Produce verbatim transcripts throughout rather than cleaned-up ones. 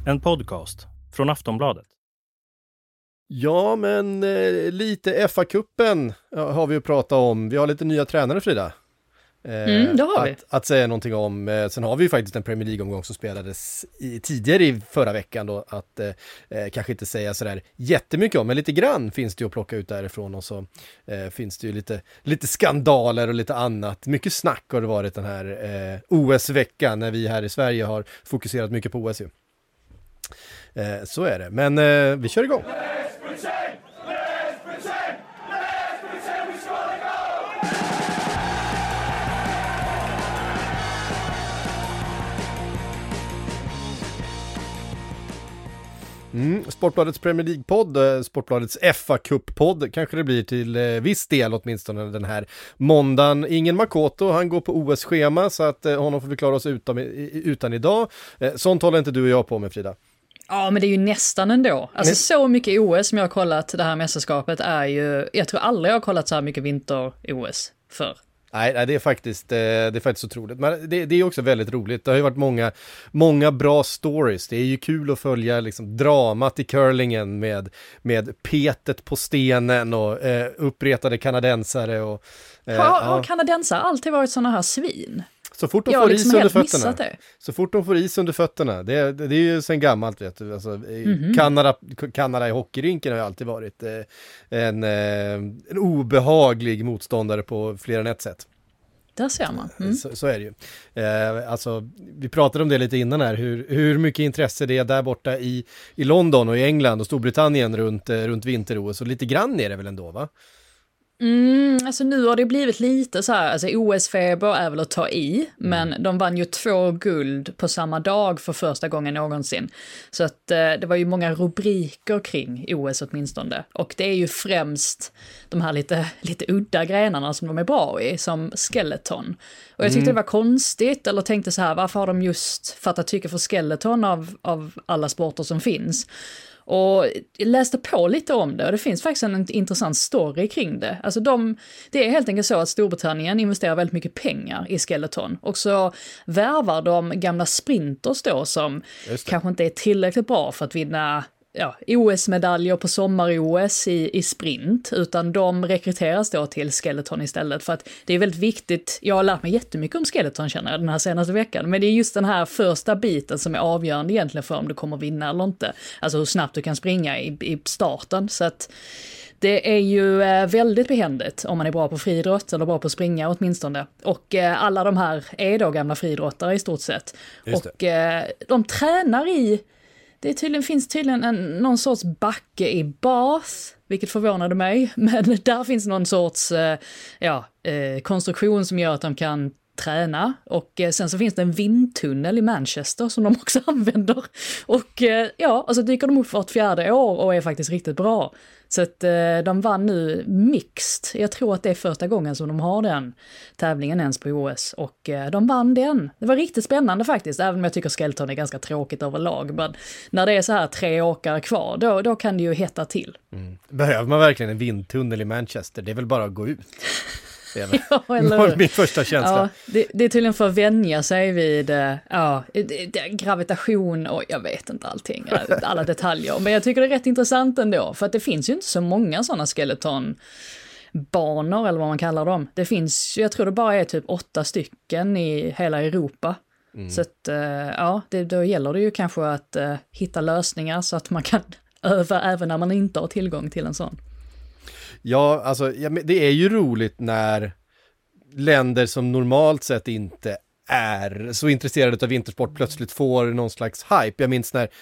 En podcast från Aftonbladet. Ja, men eh, lite F A-cupen har vi ju pratat om. Vi har lite nya tränare, Frida. Eh, Mm, det har vi. Att, att säga någonting om. Eh, sen har vi ju faktiskt en Premier League-omgång som spelades i, tidigare i förra veckan då. Att eh, kanske inte säga sådär jättemycket om, men lite grann finns det ju att plocka ut därifrån. Och så eh, finns det ju lite, lite skandaler och lite annat. Mycket snack har det varit den här eh, O S-veckan när vi här i Sverige har fokuserat mycket på O S ju. Eh, så är det. Men eh, vi kör igång. Mm, Sportbladets Premier League-podd, Sportbladets F A-cup-podd kanske det blir till eh, viss del åtminstone den här måndagen. Ingen Makoto, han går på O S-schema så att eh, honom får vi klara oss utan, utan idag. Eh, sånt håller inte du och jag på med, Frida. Ja, men det är ju nästan ändå. Alltså Nej. Så mycket O S som jag har kollat det här mästerskapet är ju, jag tror aldrig jag har kollat så här mycket vinter-O S för. Nej, nej, det är faktiskt det är faktiskt otroligt. Men det, det är också väldigt roligt. Det har ju varit många, många bra stories. Det är ju kul att följa liksom dramat i curlingen med, med petet på stenen och eh, uppretade kanadensare. Och, eh, har, ja. har kanadensare alltid varit såna här svin? Så fort de jag får liksom is under fötterna. det. Så fort de får is under fötterna. Det, det, det är ju sen gammalt, vet du. Alltså, mm-hmm. Kanada, Kanada i hockeyrinken har ju alltid varit eh, en, eh, en obehaglig motståndare på fler än ett sätt. Där ser man. Mm. Så, så är det ju. Eh, alltså, vi pratade om det lite innan här, hur, hur mycket intresse det är där borta i, i London och i England och Storbritannien runt, eh, runt vinter-O S. Och lite grann är det väl ändå, va? Mm, alltså nu har det blivit lite så här, alltså O S-feber är väl att ta i, men mm. de vann ju två guld på samma dag för första gången någonsin. Så att eh, det var ju många rubriker kring O S åtminstone. Och det är ju främst de här lite, lite udda grenarna som de är bra i, som skeleton. Och jag tyckte mm. det var konstigt, eller tänkte så här, varför har de just fattat tycke för skeleton av, av alla sporter som finns? Och jag läste på lite om det och det finns faktiskt en intressant story kring det. Alltså de, det är helt enkelt så att Storbritannien investerar väldigt mycket pengar i skeleton. Och så värvar de gamla sprinters då som kanske inte är tillräckligt bra för att vinna ja, O S-medaljer på sommar-O S i, i sprint, utan de rekryteras då till skeleton istället för att det är väldigt viktigt. Jag har lärt mig jättemycket om skeleton känner jag den här senaste veckan, men det är just den här första biten som är avgörande egentligen för om du kommer vinna eller inte. Alltså hur snabbt du kan springa i, i starten, så att det är ju väldigt behändigt om man är bra på friidrott eller bra på att springa åtminstone. Och alla de här är då gamla friidrottare i stort sett. Och de tränar i Det tydligen, finns tydligen en, någon sorts backe i Bath, vilket förvånade mig. Men där finns någon sorts eh, ja, eh, konstruktion som gör att de kan träna. Och eh, sen så finns det en vindtunnel i Manchester som de också använder. Och eh, ja, och så dyker de upp vart fjärde år och är faktiskt riktigt bra. Så att eh, de vann nu mixed. Jag tror att det är första gången som de har den tävlingen ens på O S. Och eh, de vann den. Det var riktigt spännande faktiskt. Även om jag tycker skeleton är ganska tråkigt överlag. Men när det är så här tre åkare kvar, då, då kan det ju hetta till. Mm. Behöver man verkligen en vindtunnel i Manchester? Det är väl bara att gå ut. Det är ja, eller min första känsla. Ja, det, det är tydligen för att vänja sig vid ja, gravitation och jag vet inte allting, alla detaljer. Men jag tycker det är rätt intressant ändå, för att det finns ju inte så många sådana skeletonbanor eller vad man kallar dem. Det finns, jag tror det bara är typ åtta stycken i hela Europa. Mm. Så att, ja, det, då gäller det ju kanske att uh, hitta lösningar så att man kan öva även när man inte har tillgång till en sån. Ja, alltså ja, det är ju roligt när länder som normalt sett inte är så intresserade av vintersport plötsligt får någon slags hype. Jag minns när,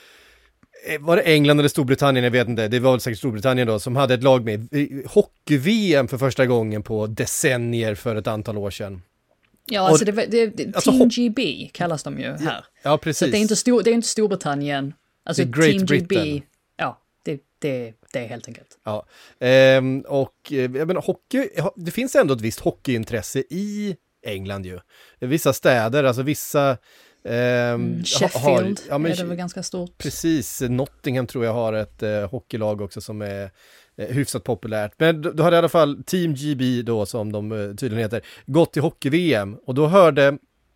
var det England eller Storbritannien, jag vet inte, det var väl säkert Storbritannien då, som hade ett lag med hockey-V M för första gången på decennier för ett antal år sedan. Ja, alltså det, det, det alltså, Team G B kallas de ju här. Ja, precis. Så det är inte, stor, det är inte Storbritannien. Alltså Great Team Britain. G B, ja, det, det, det är helt enkelt. Ja, ehm, och jag menar, hockey, det finns ändå ett visst hockeyintresse i England ju. Vissa städer, alltså vissa... Ehm, mm, Sheffield har, ja, men, är det väl ganska stort. Precis, Nottingham tror jag har ett eh, hockeylag också som är eh, hyfsat populärt. Men då, då hade i alla fall Team G B då, som de eh, tydligen heter, gått till hockey-V M. Och då hörde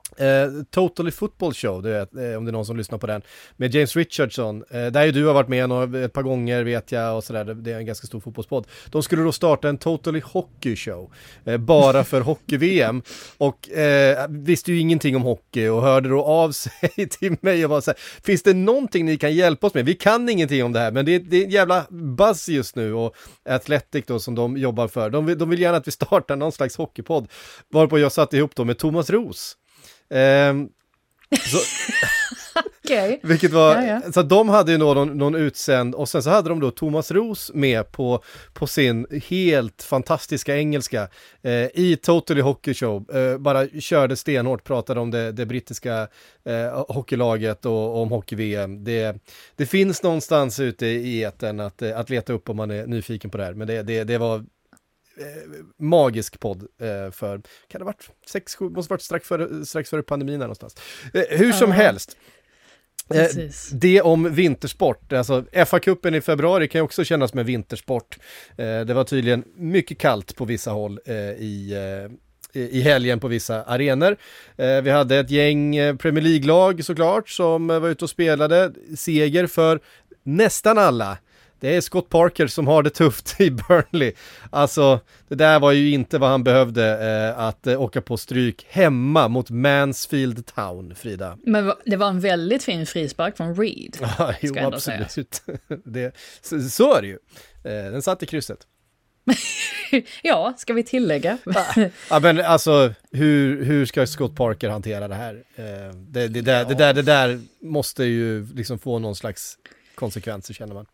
Eh, Totally Football Show, du vet, eh, om det är någon som lyssnar på den, med James Richardson, eh, där ju du har varit med några, ett par gånger vet jag och sådär, det, det är en ganska stor fotbollspodd. De skulle då starta en Totally Hockey Show, eh, bara för hockey-V M, och eh, visste ju ingenting om hockey och hörde då av sig till mig och var så här, finns det någonting ni kan hjälpa oss med? Vi kan ingenting om det här, men det, det är en jävla buzz just nu, och Athletic då som de jobbar för, de vill, de vill gärna att vi startar någon slags hockeypodd, varpå jag satte ihop då med Thomas Roos. Um, så, okay. Vilket var, ja, ja. Så de hade ju någon, någon utsänd, och sen så hade de då Thomas Roos med på, på sin helt fantastiska engelska eh, i Totally Hockey Show, eh, bara körde stenhårt, pratade om det, det brittiska eh, hockeylaget och, och om hockey-V M. Det, det finns någonstans ute i etern att, att leta upp om man är nyfiken på det här, men det, det, det var Eh, magisk podd eh, för, kan det ha varit sex sju, måste varit strax före, strax före pandemin här någonstans. Eh, hur som uh, helst. Eh, det om vintersport, alltså F A-cupen i februari kan ju också kännas som en vintersport. Eh, det var tydligen mycket kallt på vissa håll eh, i eh, i helgen på vissa arenor. Eh, vi hade ett gäng eh, Premier League-lag såklart som eh, var ute och spelade. Seger för nästan alla. Det är Scott Parker som har det tufft i Burnley. Alltså, det där var ju inte vad han behövde, eh, att eh, åka på stryk hemma mot Mansfield Town, Frida. Men det var en väldigt fin frispark från Reed. Ja, jo, absolut. det, så, så är det ju. Eh, den satt i krysset. Ja, ska vi tillägga. Ja, men alltså, hur, hur ska Scott Parker hantera det här? Eh, det, det, där, ja. det, där, det där måste ju liksom få någon slags konsekvenser, känner man.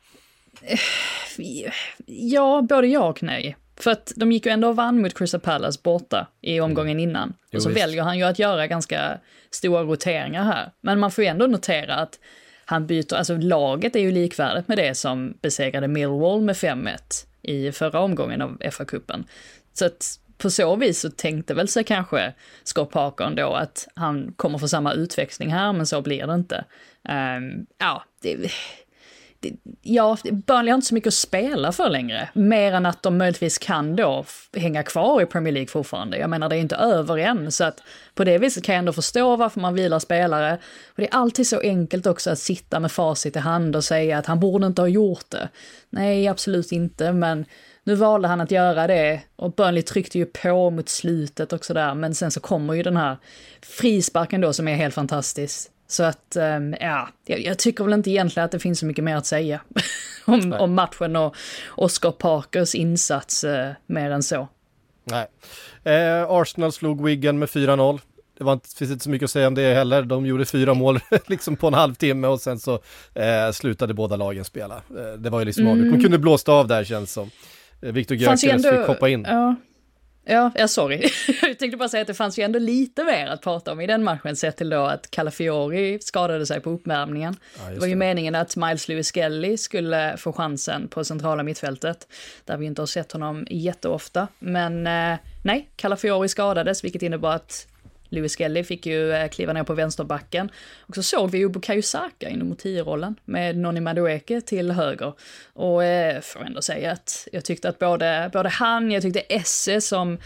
Ja, både ja och nej. För att de gick ju ändå och vann mot Crystal Palace borta i omgången mm. innan. Och jo, så visst. Väljer han ju att göra ganska stora roteringar här. Men man får ju ändå notera att han byter, alltså laget är ju likvärdigt med det som besegrade Millwall med fem ett i förra omgången av F A-cupen. Så att på så vis så tänkte väl sig kanske Scott Parker ändå att han kommer få samma utväxling här, men så blir det inte. Um, ja, det... Ja, Burnley har inte så mycket att spela för längre. Mer än att de möjligtvis kan då hänga kvar i Premier League fortfarande. Jag menar, det är inte över än. Så att på det viset kan jag ändå förstå varför man vilar spelare. Och det är alltid så enkelt också att sitta med facit i hand och säga att han borde inte ha gjort det. Nej, absolut inte. Men nu valde han att göra det. Och Burnley tryckte ju på mot slutet också där. Men sen så kommer ju den här frisparken då som är helt fantastisk. Så att, ja, jag tycker väl inte egentligen att det finns så mycket mer att säga om, om matchen och Oscar Parkers insats eh, mer än så. Nej. Eh, Arsenal slog Wigan med fyra noll. Det var inte, finns inte så mycket att säga om det heller. De gjorde fyra mål liksom på en halvtimme och sen så eh, slutade båda lagen spela. Eh, det var ju liksom mm. De kunde blåst av där, känns som. Eh, Victor Gyökeres ändå... fick hoppa in. Ja. Ja, ja, sorry. Jag tänkte bara säga att det fanns ju ändå lite mer att prata om i den matchen, sett till då att Calafiori skadade sig på uppvärmningen. Ja, det var ju det. Meningen att Miles Lewis-Skelly skulle få chansen på centrala mittfältet, där vi inte har sett honom jätteofta. Men eh, nej, Calafiori skadades, vilket innebar att Lewis Skelly fick ju eh, kliva ner på vänsterbacken. Och så såg vi ju Bukayo Saka inom mot tio-rollen med Noni Madueke till höger. Och eh, får ändå säga att jag tyckte att både, både han, jag tyckte Esse som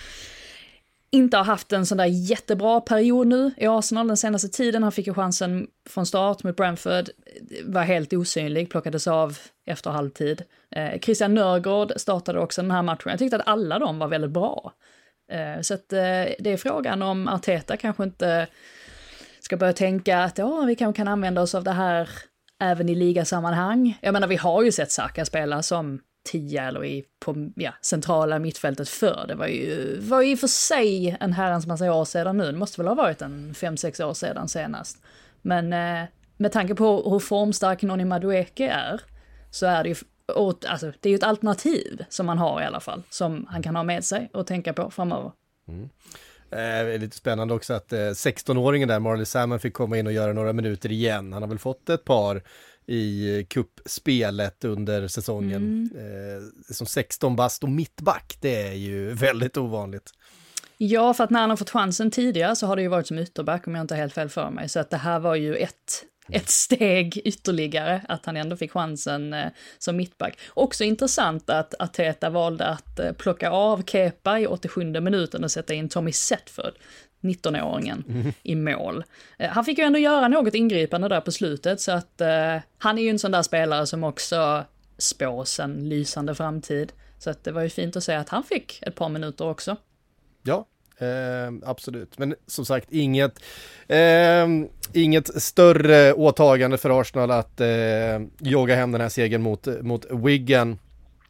inte har haft en sån där jättebra period nu i Arsenal den senaste tiden. Han fick ju chansen från start mot Brentford, var helt osynlig, plockades av efter halvtid. Eh, Christian Nørgaard startade också den här matchen. Jag tyckte att alla de var väldigt bra. Så att det är frågan om Arteta kanske inte ska börja tänka att ja, vi kanske kan använda oss av det här även i ligasammanhang. Jag menar, vi har ju sett Saka spela som tia eller i på ja, centrala mittfältet förr. Det var ju, var ju för sig en herrans massa år sedan nu. Det måste väl ha varit en fem sex år sedan senast. Men med tanke på hur formstark Noni Madueke är, så är det ju Och, alltså, det är ju ett alternativ som man har i alla fall, som han kan ha med sig och tänka på framöver. Mm. Eh, lite spännande också att eh, sexton-åringen där, Marley Salmon, fick komma in och göra några minuter igen. Han har väl fått ett par i kuppspelet under säsongen. Mm. Eh, som sexton bast och mittback, det är ju väldigt ovanligt. Ja, för att när han har fått chansen tidigare så har det ju varit som ytterback, om jag inte helt fel för mig. Så att det här var ju ett... ett steg ytterligare, att han ändå fick chansen eh, som mittback. Också intressant att Arteta valde att eh, plocka av Kepa i åttiosjunde minuten och sätta in Tommy Setford. nittonåringen mm. i mål. Eh, han fick ju ändå göra något ingripande där på slutet, så att eh, han är ju en sån där spelare som också spås en lysande framtid. Så att det var ju fint att se att han fick ett par minuter också. Ja, eh, absolut. Men som sagt, inget, eh, inget större åtagande för Arsenal att eh, jogga hem den här segern mot, mot Wigan.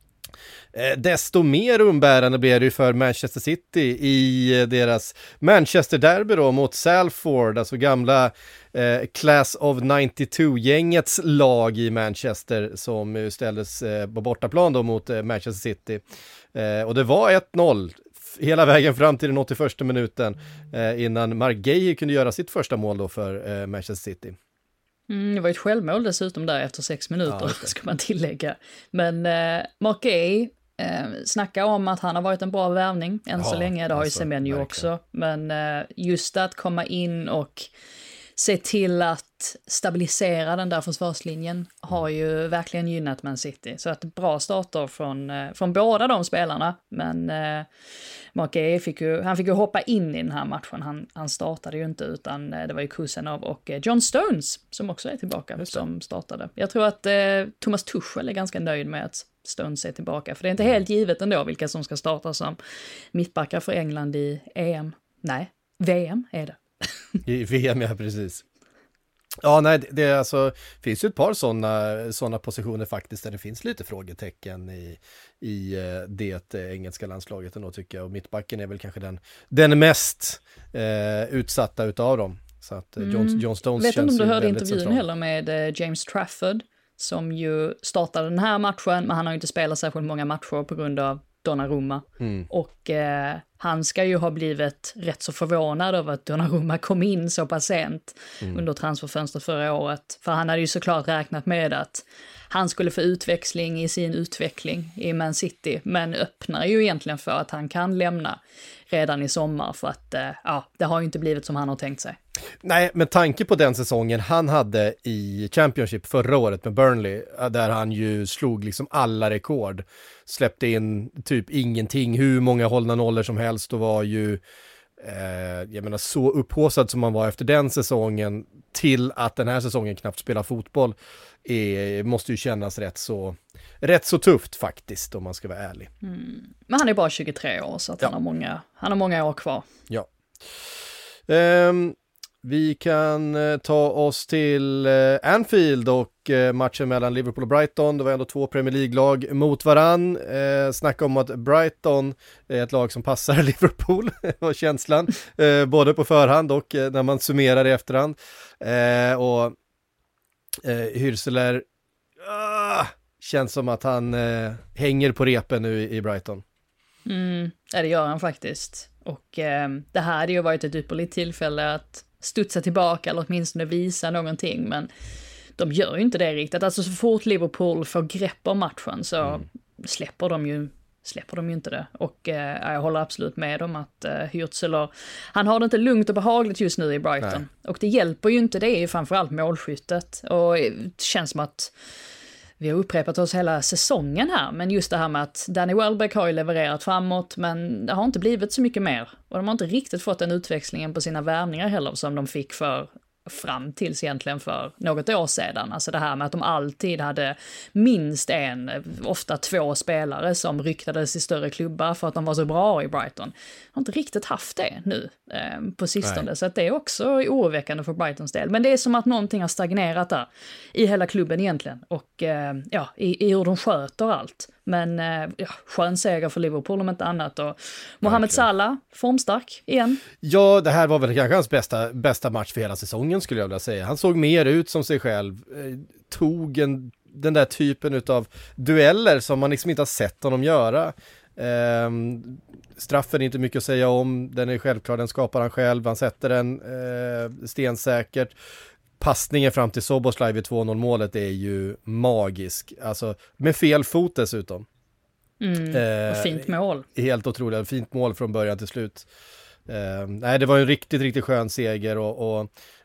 Eh, desto mer umbärande blev det ju för Manchester City i deras Manchester Derby då mot Salford, alltså gamla eh, Class of nittiotvå-gängets lag i Manchester som ställdes eh, på bortaplan då mot eh, Manchester City. Eh, och det var ett noll hela vägen fram till den åttioförsta minuten eh, innan Mark Guehi kunde göra sitt första mål då för eh, Manchester City. Mm, det var ett självmål dessutom där efter sex minuter, ja, ska man tillägga. Men eh, Mark Guehi eh, snackar om att han har varit en bra värvning än ja, så länge, det har alltså, ju Semenyo också. Men eh, just att komma in och se till att stabilisera den där försvarslinjen har ju verkligen gynnat Man City. Så att bra starter från, eh, från båda de spelarna. Men eh, Mark Guehi fick ju, han fick ju hoppa in i den här matchen. Han, han startade ju inte, utan eh, det var ju Kusenov och eh, John Stones som också är tillbaka som startade. Jag tror att eh, Thomas Tuchel är ganska nöjd med att Stones är tillbaka. För det är inte helt givet ändå vilka som ska starta som mittbackar för England i E M. Nej, V M är det. I V M, ja, precis. Ja, nej, det är alltså, finns ju ett par sådana såna positioner faktiskt där det finns lite frågetecken i, i det engelska landslaget ändå, tycker jag. Och mittbacken är väl kanske den, den mest eh, utsatta utav dem. Så att mm. John, John Stones vet känns inte om du hörde intervjun central. Heller med James Trafford som ju startade den här matchen, men han har ju inte spelat särskilt många matcher på grund av Donnarumma. Mm. Och eh, han ska ju ha blivit rätt så förvånad över att Donnarumma kom in så pass sent mm. under transferfönstret förra året. För han hade ju såklart räknat med att han skulle få utväxling i sin utveckling i Man City. Men öppnar ju egentligen för att han kan lämna redan i sommar, för att eh, ja, det har ju inte blivit som han har tänkt sig. Nej, med tanke på den säsongen han hade i Championship förra året med Burnley, där han ju slog liksom alla rekord, släppte in typ ingenting, hur många hållna nollor som helst, och var ju eh, jag menar så upphåsad som man var efter den säsongen till att den här säsongen knappt spelar fotboll, är, måste ju kännas rätt så rätt så tufft faktiskt, om man ska vara ärlig. Mm. Men han är bara tjugotre år, så att ja. han, har många, han har många år kvar. Ja. Um, Vi kan eh, ta oss till eh, Anfield och eh, matchen mellan Liverpool och Brighton. Det var ändå två Premier League-lag mot varann. Eh, snacka om att Brighton är ett lag som passar Liverpool, var känslan. Eh, både på förhand och eh, när man summerar i efterhand. Eh, och eh, Hürseler ah, känns som att han eh, hänger på repen nu i, i Brighton. Mm, ja, det gör han faktiskt. Och eh, det här hade ju varit ett ypperligt tillfälle att studsa tillbaka eller åtminstone visa någonting, men de gör ju inte det riktigt. Alltså så fort Liverpool får grepp om matchen så mm. släpper de ju släpper de ju inte det. Och eh, jag håller absolut med om att eh, Hürzeler, han har det inte lugnt och behagligt just nu i Brighton. Nej. Och det hjälper ju inte, det är ju framförallt målskyttet. Och det känns som att vi har upprepat oss hela säsongen här, men just det här med att Danny Welbeck har ju levererat framåt, men det har inte blivit så mycket mer. Och de har inte riktigt fått den utväxlingen på sina värvningar heller som de fick för fram tills egentligen för något år sedan. Alltså det här med att de alltid hade minst en, ofta två spelare som ryktades i större klubbar för att de var så bra i Brighton. De har inte riktigt haft det nu eh, på sistone. Nej. Så att det är också oroväckande för Brightons del. Men det är som att någonting har stagnerat där i hela klubben egentligen. Och eh, ja, i, i hur de sköter allt. Men eh, ja, skön seger för Liverpool om inte annat. Och Mohamed Salah, formstark igen. Ja, det här var väl kanske hans bästa, bästa match för hela säsongen skulle jag vilja säga. Han såg mer ut som sig själv. Eh, tog en, den där typen av dueller som man liksom inte har sett honom göra. Eh, straffen är inte mycket att säga om. Den är självklar, den skapar han själv. Han sätter den eh, stensäkert. Passningen fram till Szoboszlai vid två noll målet är ju magisk. Alltså med fel fot dessutom. Mm, eh, och fint mål. Helt otroligt, fint mål från början till slut. Eh, nej, det var en riktigt, riktigt skön seger och, och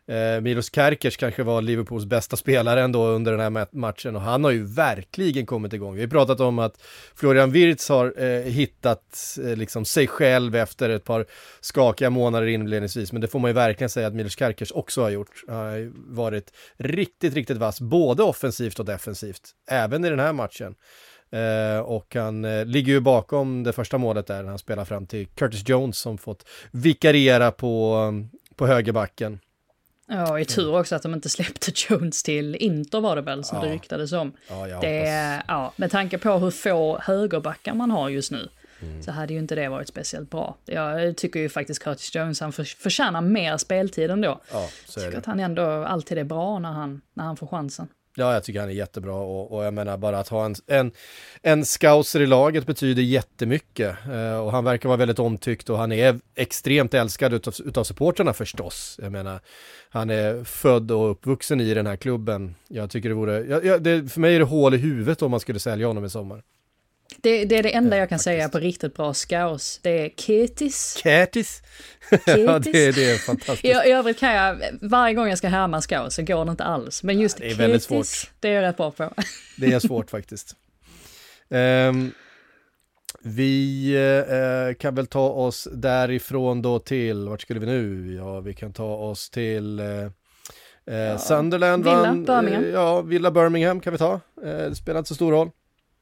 Eh, Milos Kerkers kanske var Liverpools bästa spelare ändå under den här mat- matchen och han har ju verkligen kommit igång. Vi har pratat om att Florian Wirtz har eh, hittat eh, liksom sig själv efter ett par skakiga månader inledningsvis, men det får man ju verkligen säga att Milos Kerkers också har gjort. Han har varit riktigt, riktigt vass, både offensivt och defensivt, även i den här matchen. Uh, och han uh, ligger ju bakom det första målet där när han spelar fram till Curtis Jones som fått vikariera på, um, på högerbacken. Ja, i tur också att de inte släppte Jones till Inter var det väl som ja. det ryktades om. Ja, jag det, ja, med tanke på hur få högerbackar man har just nu mm. så hade ju inte det varit speciellt bra. Jag tycker ju faktiskt Curtis Jones han för, förtjänar mer speltid ändå. Ja, så är jag tycker det. att han ändå alltid är bra när han, när han får chansen. Ja, jag tycker han är jättebra och, och jag menar bara att ha en, en, en scouser i laget betyder jättemycket uh, och han verkar vara väldigt omtyckt och han är extremt älskad utav, utav supporterna förstås. Jag menar, han är född och uppvuxen i den här klubben. Jag tycker det vore, jag, jag, det, för mig är det hål i huvudet om man skulle sälja honom i sommar. Det, det är det enda jag kan säga på riktigt bra scouts. Det är Ketis. Ketis? Ja, det, det är fantastiskt. I, I övrigt kan jag, varje gång jag ska härma scouts så går det inte alls. Men just ja, det är Ketis, väldigt svårt. Det är jag rätt bra på. Det är svårt faktiskt. Um, vi uh, kan väl ta oss därifrån då till, vart skulle vi nu? Ja, vi kan ta oss till uh, uh, ja. Sunderland. Villa, vann, Birmingham. Uh, ja, Villa Birmingham kan vi ta. Uh, det spelar inte så stor roll.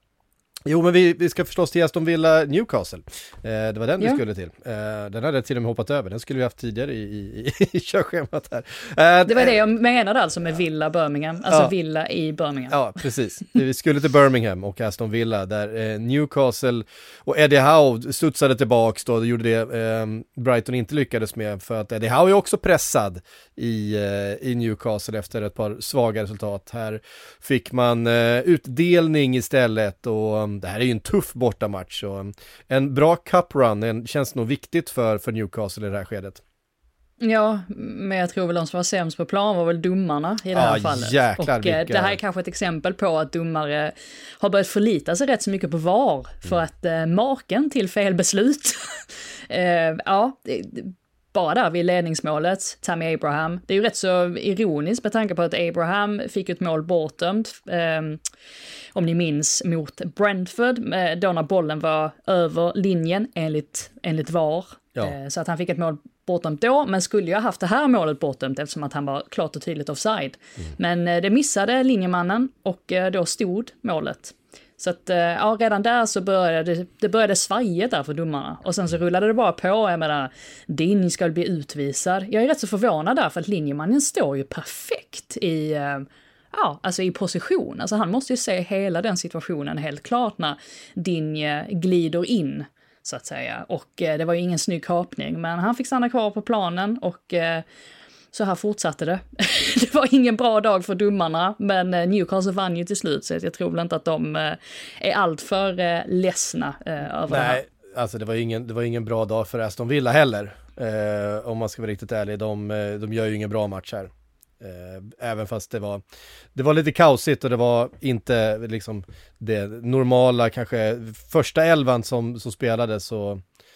Jo, men vi, vi ska förstås till Aston Villa Newcastle. Eh, det var den ja. vi skulle till. Eh, den hade jag till och med hoppat över. Den skulle vi haft tidigare i, i, i körschemat här. Eh, det var det jag menade alltså med Villa Birmingham. Alltså ja. Villa i Birmingham. Ja, precis. Vi skulle till Birmingham och Aston Villa där eh, Newcastle och Eddie Howe studsade tillbaks då. Det gjorde det eh, Brighton inte lyckades med för att Eddie Howe är också pressad i, eh, i Newcastle efter ett par svaga resultat. Här fick man eh, utdelning istället och det här är ju en tuff bortamatch och en bra cup-run det känns nog viktigt för, för Newcastle i det här skedet. Ja, men jag tror väl de som var sämst på plan var väl domarna i det här ah, fallet. Jäklar, och vilka... det här är kanske ett exempel på att domare har börjat förlita sig rätt så mycket på V A R för mm. att eh, maken till felbeslut. eh, ja, det, bara där vid ledningsmålet, Tammy Abraham. Det är ju rätt så ironiskt med tanke på att Abraham fick ett mål bortdömt. Eh, om ni minns, mot Brentford, eh, då när bollen var över linjen enligt, enligt V A R. Ja. Eh, så att han fick ett mål bortdömt då, men skulle ju ha haft det här målet bortdömt eftersom att han var klart och tydligt offside. Mm. Men eh, det missade linjemannen och eh, då stod målet. Så att ja, redan där så började det, det började svajet där för domarna. Och sen så rullade det bara på, jag menar, Din ska bli utvisad. Jag är rätt så förvånad där för att linjemannen står ju perfekt i, ja, alltså i position. Alltså han måste ju se hela den situationen helt klart när Din glider in, så att säga. Och det var ju ingen snygg kapning, men han fick stanna kvar på planen och så här fortsatte det. Det var ingen bra dag för domarna, men Newcastle vann ju till slut, så jag tror väl inte att de är allt för ledsna över det här. Nej, alltså det var ingen, det var ingen bra dag för Aston Villa heller. Eh, om man ska vara riktigt ärlig, de, de gör ju ingen bra match här. Eh, även fast det var, det var lite kaosigt och det var inte liksom det normala, kanske första elvan som, som spelade så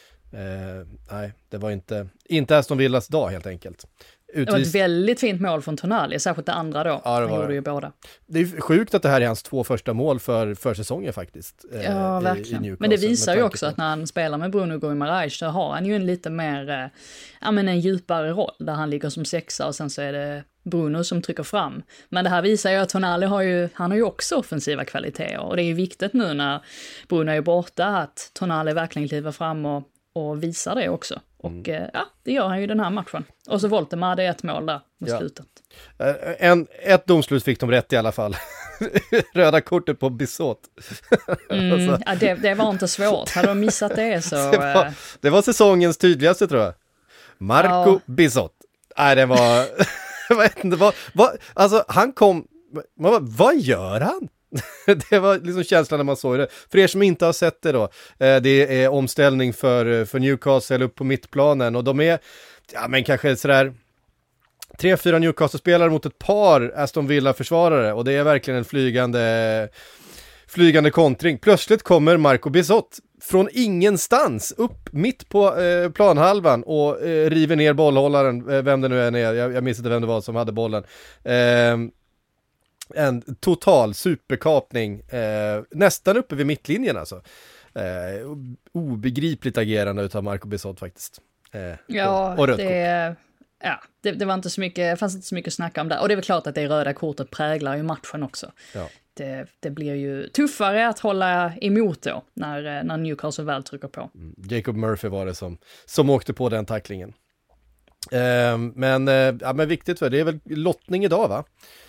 eh, nej, det var inte, inte Aston Villas dag helt enkelt. Utvis... Det var ett väldigt fint mål från Tonali, särskilt det andra då. Ja, det var... Han gjorde ju båda. Det är sjukt att det här är hans två första mål för, för säsongen faktiskt. Ja, eh, verkligen. I, i men det visar ju också på. att när han spelar med Bruno Guimaraes så har han ju en lite mer, eh, ja men en djupare roll där han ligger som sexa och sen så är det Bruno som trycker fram. Men det här visar ju att Tonali har ju, han har ju också offensiva kvaliteter och det är ju viktigt nu när Bruno är borta att Tonali verkligen kliver fram och och visar det också. Och mm. ja, det gör han ju den här matchen. Och så Voltemar, det är ett mål där mot ja. slutet. En, ett domslut fick de rätt i alla fall. Röda kortet på Bissot. Mm, alltså. Ja, det, det var inte svårt. Hade de missat det så... det, var, det var säsongens tydligaste tror jag. Marco ja. Bissot. Nej, det var... jag vet inte, vad, vad, alltså han kom... Vad, vad gör han? Det var liksom känslan när man såg det. För er som inte har sett det då, det är omställning för, för Newcastle upp på mittplanen och de är, ja men kanske sådär tre, fyra Newcastle-spelare mot ett par Aston Villa-försvarare och det är verkligen en flygande flygande kontring. Plötsligt kommer Marco Bissot från ingenstans upp mitt på eh, planhalvan och eh, river ner bollhållaren, eh, vem det nu är, ner. Jag, jag minns inte vem det var som hade bollen. Eh, en total superkapning, eh, nästan uppe vid mittlinjen alltså. Eh, obegripligt agerande utav Marco Bissot faktiskt. Eh, ja, och, och rött det, kort. ja det, det var inte så mycket, fanns inte så mycket att snacka om där. Och det är väl klart att det röda kortet präglar ju matchen också. Ja. Det, det blir ju tuffare att hålla emot då, när, när Newcastle väl trycker på. Mm. Jacob Murphy var det som, som åkte på den tacklingen. Eh, men, eh, ja, men viktigt för det är väl lottning idag va?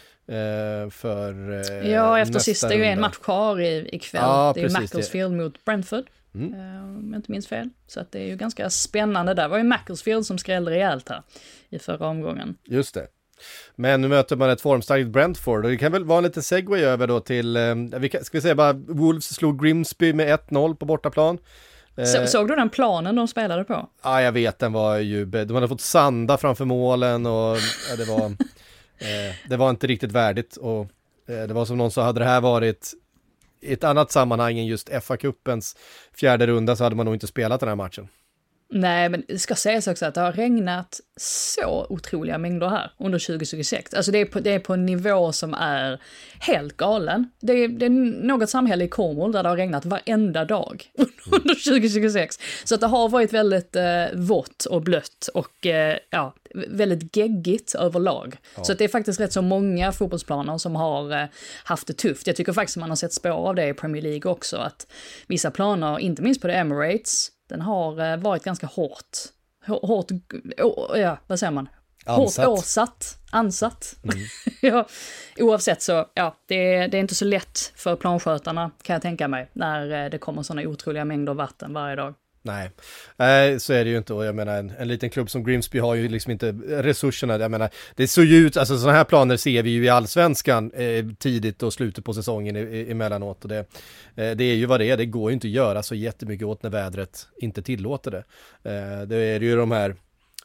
Eh, för eh, Ja, efter sista är ju en match kvar i, ikväll. Ja, det är ju precis, Macclesfield det. mot Brentford. Mm. Uh, om jag inte minns fel. Så att det är ju ganska spännande där. Det var ju Macclesfield som skrällde rejält här i förra omgången. Just det. Men nu möter man ett formstarkt Brentford och det kan väl vara en liten segway över då till, eh, vi kan, ska vi säga bara, Wolves slog Grimsby med ett noll på bortaplan. Så, såg du den planen de spelade på? Ja, jag vet, den var ju, de hade fått sanda framför målen och ja, det var eh, det var inte riktigt värdigt och eh, det var som någon sa, hade det här varit i ett annat sammanhang än just F A-cupens fjärde runda så hade man nog inte spelat den här matchen. Nej, men det ska sägas också att det har regnat så otroliga mängder här under tjugo tjugosex. Alltså det är på, det är på en nivå som är helt galen. Det är, det är något samhälle i Cornwall där det har regnat varenda dag under tjugo tjugosex. Så att det har varit väldigt eh, vått och blött och eh, ja, väldigt geggigt överlag. Ja. Så att det är faktiskt rätt så många fotbollsplaner som har eh, haft det tufft. Jag tycker faktiskt man har sett spår av det i Premier League också. Att vissa planer, inte minst på det Emirates, den har varit ganska hårt, hårt, ja, vad säger man? Ansatt. Hårt åsatt, ansatt. Mm. Ja, oavsett så, ja, det är, det är inte så lätt för planskötarna kan jag tänka mig, när det kommer sådana otroliga mängder vatten varje dag. Nej, Nej så är det ju inte och jag menar en, en liten klubb som Grimsby har ju liksom inte resurserna, jag menar det såg ju ut, alltså sådana här planer ser vi ju i allsvenskan eh, tidigt och slutet på säsongen i, i, emellanåt och det, eh, det är ju vad det är, det går ju inte att göra så jättemycket åt när vädret inte tillåter det. Eh, det är ju de här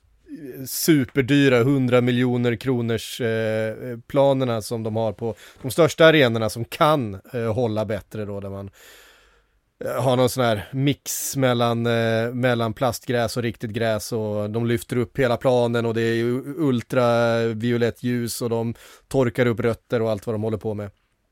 superdyra hundra miljoner kronors eh, planerna som de har på de största arenorna som kan eh, hålla bättre då, där man har någon sån här mix mellan, eh, mellan plastgräs och riktigt gräs och de lyfter upp hela planen och det är ultraviolett ljus och de torkar upp rötter och allt vad de håller på med.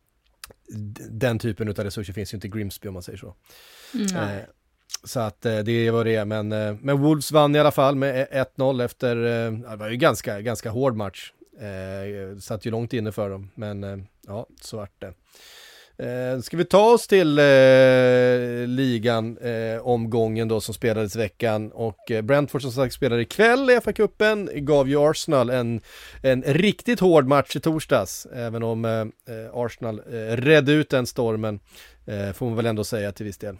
Den typen av resurser finns ju inte i Grimsby om man säger så. Mm. Eh, så att eh, det är vad det är, men, eh, men Wolves vann i alla fall med ett noll efter, eh, det var ju ganska, ganska hård match. Eh, satt ju långt inne för dem, men eh, ja, så vart det. Eh, ska vi ta oss till eh, ligan eh, omgången då som spelades i veckan och eh, Brentford som sagt spelade ikväll i F A-cupen gav ju Arsenal en, en riktigt hård match i torsdags, även om eh, Arsenal eh, redde ut den stormen eh, får man väl ändå säga till viss del.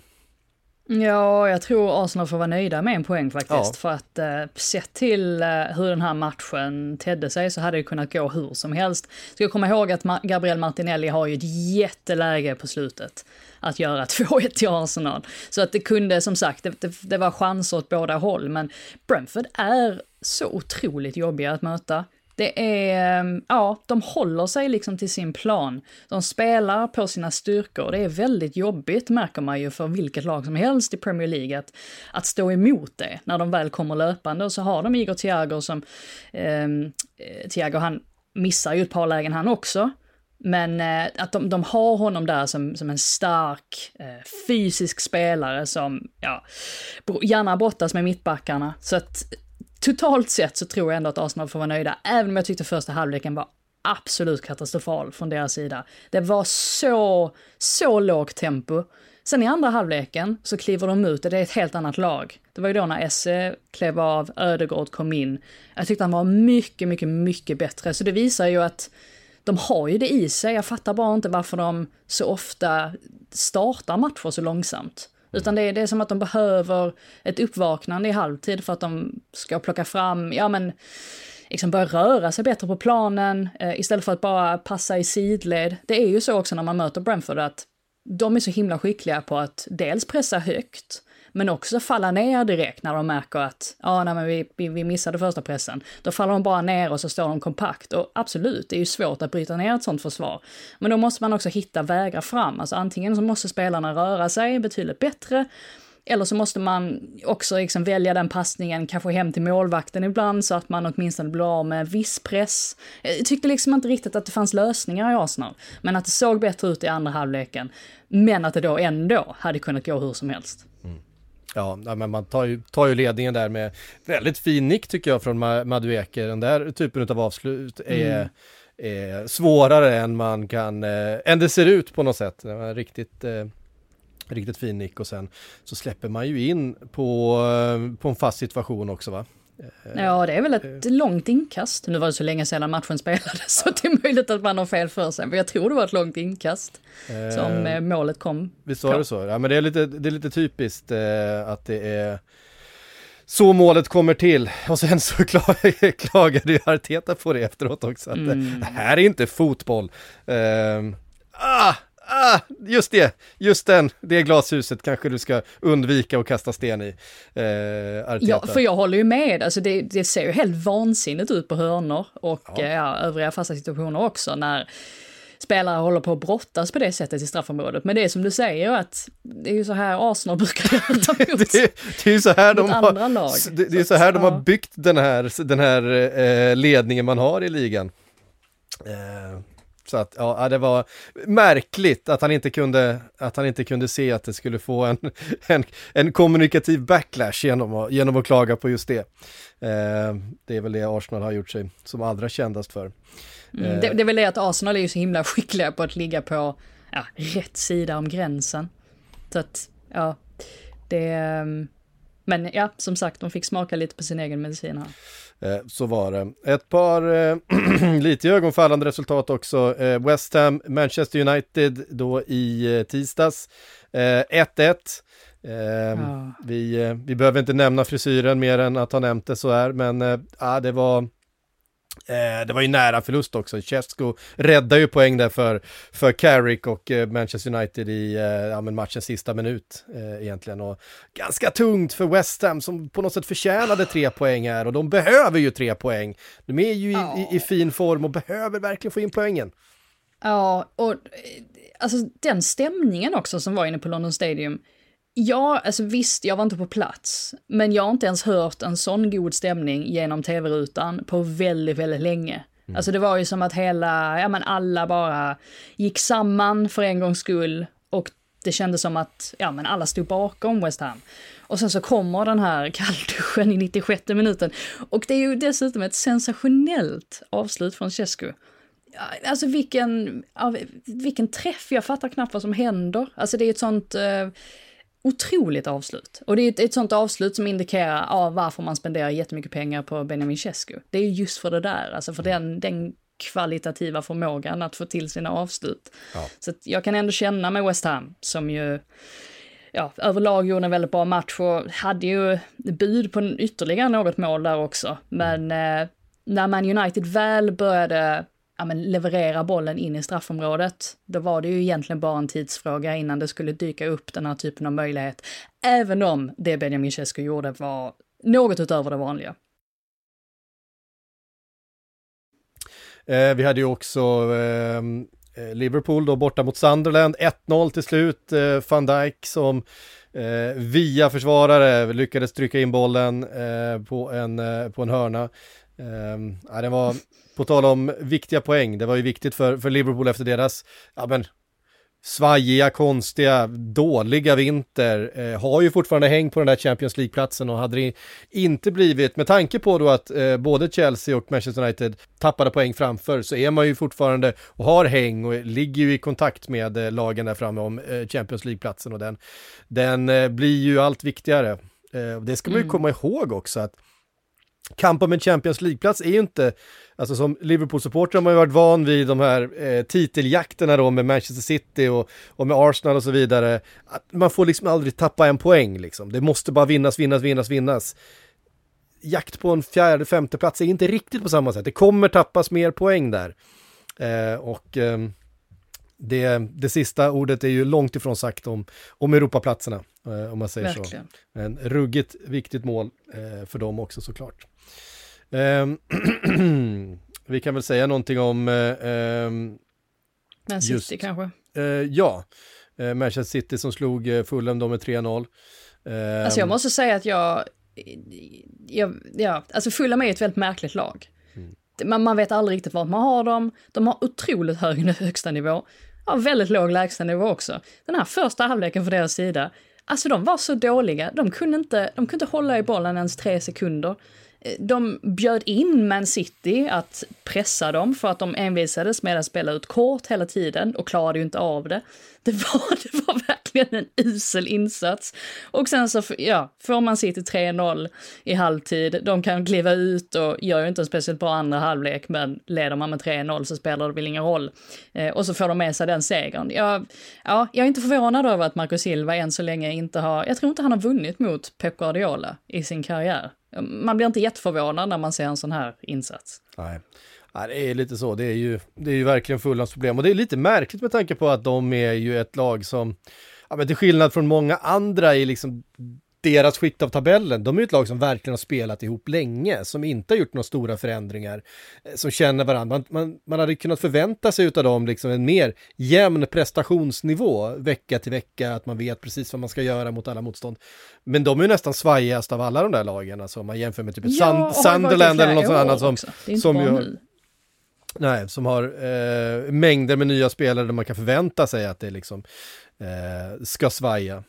Ja, jag tror Arsenal får vara nöjda med en poäng faktiskt. Ja. För att eh, sett till eh, hur den här matchen tedde sig så hade det kunnat gå hur som helst. Ska jag komma ihåg att Ma- Gabriel Martinelli har ju ett jätteläge på slutet att göra två ett till Arsenal. Så att det kunde, som sagt, det, det, det var chanser åt båda håll. Men Brentford är så otroligt jobbiga att möta. Det är, ja, de håller sig liksom till sin plan. De spelar på sina styrkor. Det är väldigt jobbigt, märker man ju, för vilket lag som helst i Premier League att, att stå emot det. När de väl kommer löpande och så har de Igor Thiago som, eh, Thiago han missar ju ett par lägen han också. Men eh, att de, de har honom där som, som en stark eh, fysisk spelare som, ja, gärna brottas med mittbackarna. Så att totalt sett så tror jag ändå att Arsenal får vara nöjda, även om jag tyckte första halvleken var absolut katastrofal från deras sida. Det var så, så lågt tempo. Sen i andra halvleken så kliver de ut och det är ett helt annat lag. Det var ju då när Esse klev av, Ödegaard kom in. Jag tyckte han var mycket, mycket, mycket bättre. Så det visar ju att de har ju det i sig. Jag fattar bara inte varför de så ofta startar matcher så långsamt. Utan det är, det är som att de behöver ett uppvaknande i halvtid för att de ska plocka fram, ja men, liksom börja röra sig bättre på planen eh, istället för att bara passa i sidled. Det är ju så också när man möter Brentford att de är så himla skickliga på att dels pressa högt, men också falla ner direkt när de märker att ja, nej, men vi, vi, vi missade första pressen. Då faller de bara ner och så står de kompakt. Och absolut, det är ju svårt att bryta ner ett sånt försvar. Men då måste man också hitta vägar fram. Alltså antingen så måste spelarna röra sig betydligt bättre, eller så måste man också liksom välja den passningen, kanske hem till målvakten ibland, så att man åtminstone blir av med viss press. Jag tyckte liksom inte riktigt att det fanns lösningar i Arsenal, men att det såg bättre ut i andra halvleken. Men att det då ändå hade kunnat gå hur som helst. Mm. Ja, men man tar ju, tar ju ledningen där med väldigt fin nick tycker jag från Madueke. Den där typen av avslut är, mm. är svårare än man kan, eh, än det ser ut på något sätt. Det var riktigt... Eh, Riktigt fin nick och sen så släpper man ju in på, på en fast situation också va? Ja, det är väl ett uh, långt inkast. Nu var det så länge sedan matchen spelades så det är möjligt att man har fel för sig. Men jag tror det var ett långt inkast uh, som uh, målet kom. Visst var det så? Ja, men det är lite, det är lite typiskt uh, att det är så målet kommer till. Och sen så klag, klagade ju Arteta på det efteråt också. Att mm. det här är inte fotboll. Uh, ah! Ah, just det, just den, det glashuset kanske du ska undvika att kasta sten i. Eh, ja, för jag håller ju med, alltså det, det ser ju helt vansinnigt ut på hörnor och ja. Ja, övriga fasta situationer också när spelare håller på att brottas på det sättet i straffområdet. Men det är som du säger att det är ju så här Arsenal brukar göra mot, det, det är ju så här de andra har, lag. Det, det är så här de har byggt den här, den här eh, ledningen man har i ligan. Eh. Så att ja, det var märkligt att han inte kunde att han inte kunde se att det skulle få en, en, en kommunikativ backlash genom att, genom att klaga på just det. Eh, det är väl det Arsenal har gjort sig som allra kändast för. Mm, eh, det, det är väl det att Arsenal är ju så himla skickliga på att ligga på ja, rätt sida om gränsen. Så att ja, det... Men ja, som sagt, de fick smaka lite på sin egen medicin här. Eh, så var det. Ett par eh, lite ögonfallande resultat också. Eh, West Ham, Manchester United då i eh, tisdags. Eh, ett ett. Eh, ja. vi, eh, vi behöver inte nämna frisyren mer än att ha nämnt det så här. Men eh, ja, det var... Eh, det var ju nära förlust också. Cesco räddar ju poäng där för, för Carrick och eh, Manchester United i eh, ja, men matchens sista minut eh, egentligen. Och ganska tungt för West Ham som på något sätt förtjänade tre poäng här. Och de behöver ju tre poäng. De är ju i, ja. i, i fin form och behöver verkligen få in poängen. Ja, och alltså den stämningen också som var inne på London Stadium. Ja, alltså visst, jag var inte på plats, men jag har inte ens hört en sån god stämning genom tv-rutan på väldigt, väldigt länge. Mm. Alltså det var ju som att hela, ja men alla bara gick samman för en gångs skull och det kändes som att, ja men alla stod bakom West Ham. Och sen så kommer den här kallduschen i nittiosjätte minuten och det är ju dessutom ett sensationellt avslut från Cesco. Alltså vilken, vilken träff, jag fattar knappt vad som händer. Alltså det är ett sånt... Uh, otroligt avslut. Och det är ett, ett sånt avslut som indikerar ah, varför man spenderar jättemycket pengar på Benjamin Cesco. Det är just för det där, alltså för den, den kvalitativa förmågan att få till sina avslut. Ja. Så att jag kan ändå känna med West Ham som ju ja, överlag gjorde en väldigt bra match och hade ju bud på ytterligare något mål där också. Men mm. eh, när Man United väl började ja, men leverera bollen in i straffområdet, då var det ju egentligen bara en tidsfråga innan det skulle dyka upp den här typen av möjlighet. Även om det Benjamin Cesco gjorde var något utöver det vanliga. Eh, vi hade ju också eh, Liverpool då borta mot Sunderland, ett noll till slut. Eh, Van Dijk som eh, via försvarare lyckades trycka in bollen eh, på, en, eh, på en hörna. Eh, ja, det var på tal om viktiga poäng. Det var ju viktigt för, för Liverpool efter deras ja, men, svajiga, konstiga, dåliga vinter. Eh, har ju fortfarande häng på den där Champions League-platsen och hade det inte blivit, med tanke på då att eh, både Chelsea och Manchester United tappade poäng framför, så är man ju fortfarande och har häng och ligger ju i kontakt med eh, lagen där framme om eh, Champions League-platsen och den, den eh, blir ju allt viktigare. Eh, det ska man ju mm. komma ihåg också att kamp om en Champions League-plats är ju inte, alltså som Liverpool-supporter har man ju varit van vid de här eh, titeljakterna då med Manchester City och, och med Arsenal och så vidare. Att man får liksom aldrig tappa en poäng liksom. Det måste bara vinnas, vinnas, vinnas, vinnas. Jakt på en fjärde, femte plats är inte riktigt på samma sätt. Det kommer tappas mer poäng där. Eh, och eh, det, det sista ordet är ju långt ifrån sagt om, om Europaplatserna, eh, om man säger Verkligen. så. En ruggigt viktigt mål eh, för dem också såklart. Eh, vi kan väl säga någonting om eh, Men City just, kanske? Eh, ja, eh, Manchester City som slog eh, Fulham då med tre noll. Eh, alltså jag måste säga att jag, jag ja, alltså Fulham är ett väldigt märkligt lag. Mm. Man, man vet aldrig riktigt vart man har dem. De har otroligt hög högsta nivå. Ja, väldigt låg lägsta nivå också. Den här första halvleken för deras sida, alltså de var så dåliga. De kunde inte, de kunde inte hålla i bollen ens tre sekunder. De bjöd in Man City att pressa dem för att de envisades med att spela ut kort hela tiden och klarade ju inte av det. Det var, det var verkligen en usel insats. Och sen så ja, får Man City tre noll i halvtid. De kan kliva ut och gör ju inte en speciellt bra andra halvlek, men leder man med tre noll så spelar det väl ingen roll. Eh, och så får de med sig den segern. Jag, ja, jag är inte förvånad över att Marco Silva än så länge inte har, jag tror inte han har vunnit mot Pep Guardiola i sin karriär. Man blir inte jätteförvånad när man ser en sån här insats. Nej. Ja, det är lite så. Det är ju, det är ju verkligen Fulhams problem. Och det är lite märkligt med tanke på att de är ju ett lag som, ja, men till skillnad från många andra i liksom deras skikt av tabellen, de är ju ett lag som verkligen har spelat ihop länge, som inte har gjort några stora förändringar, som känner varandra. Man, man, man hade kunnat förvänta sig utav dem liksom en mer jämn prestationsnivå vecka till vecka, att man vet precis vad man ska göra mot alla motstånd. Men de är ju nästan svajigast av alla de där lagen, alltså om man jämför med typ ett ja, Sand, Sunderland eller något sånt annat som, det är inte som bara ju, nu. Nej, som har eh, mängder med nya spelare där man kan förvänta sig att det liksom eh, ska svaja.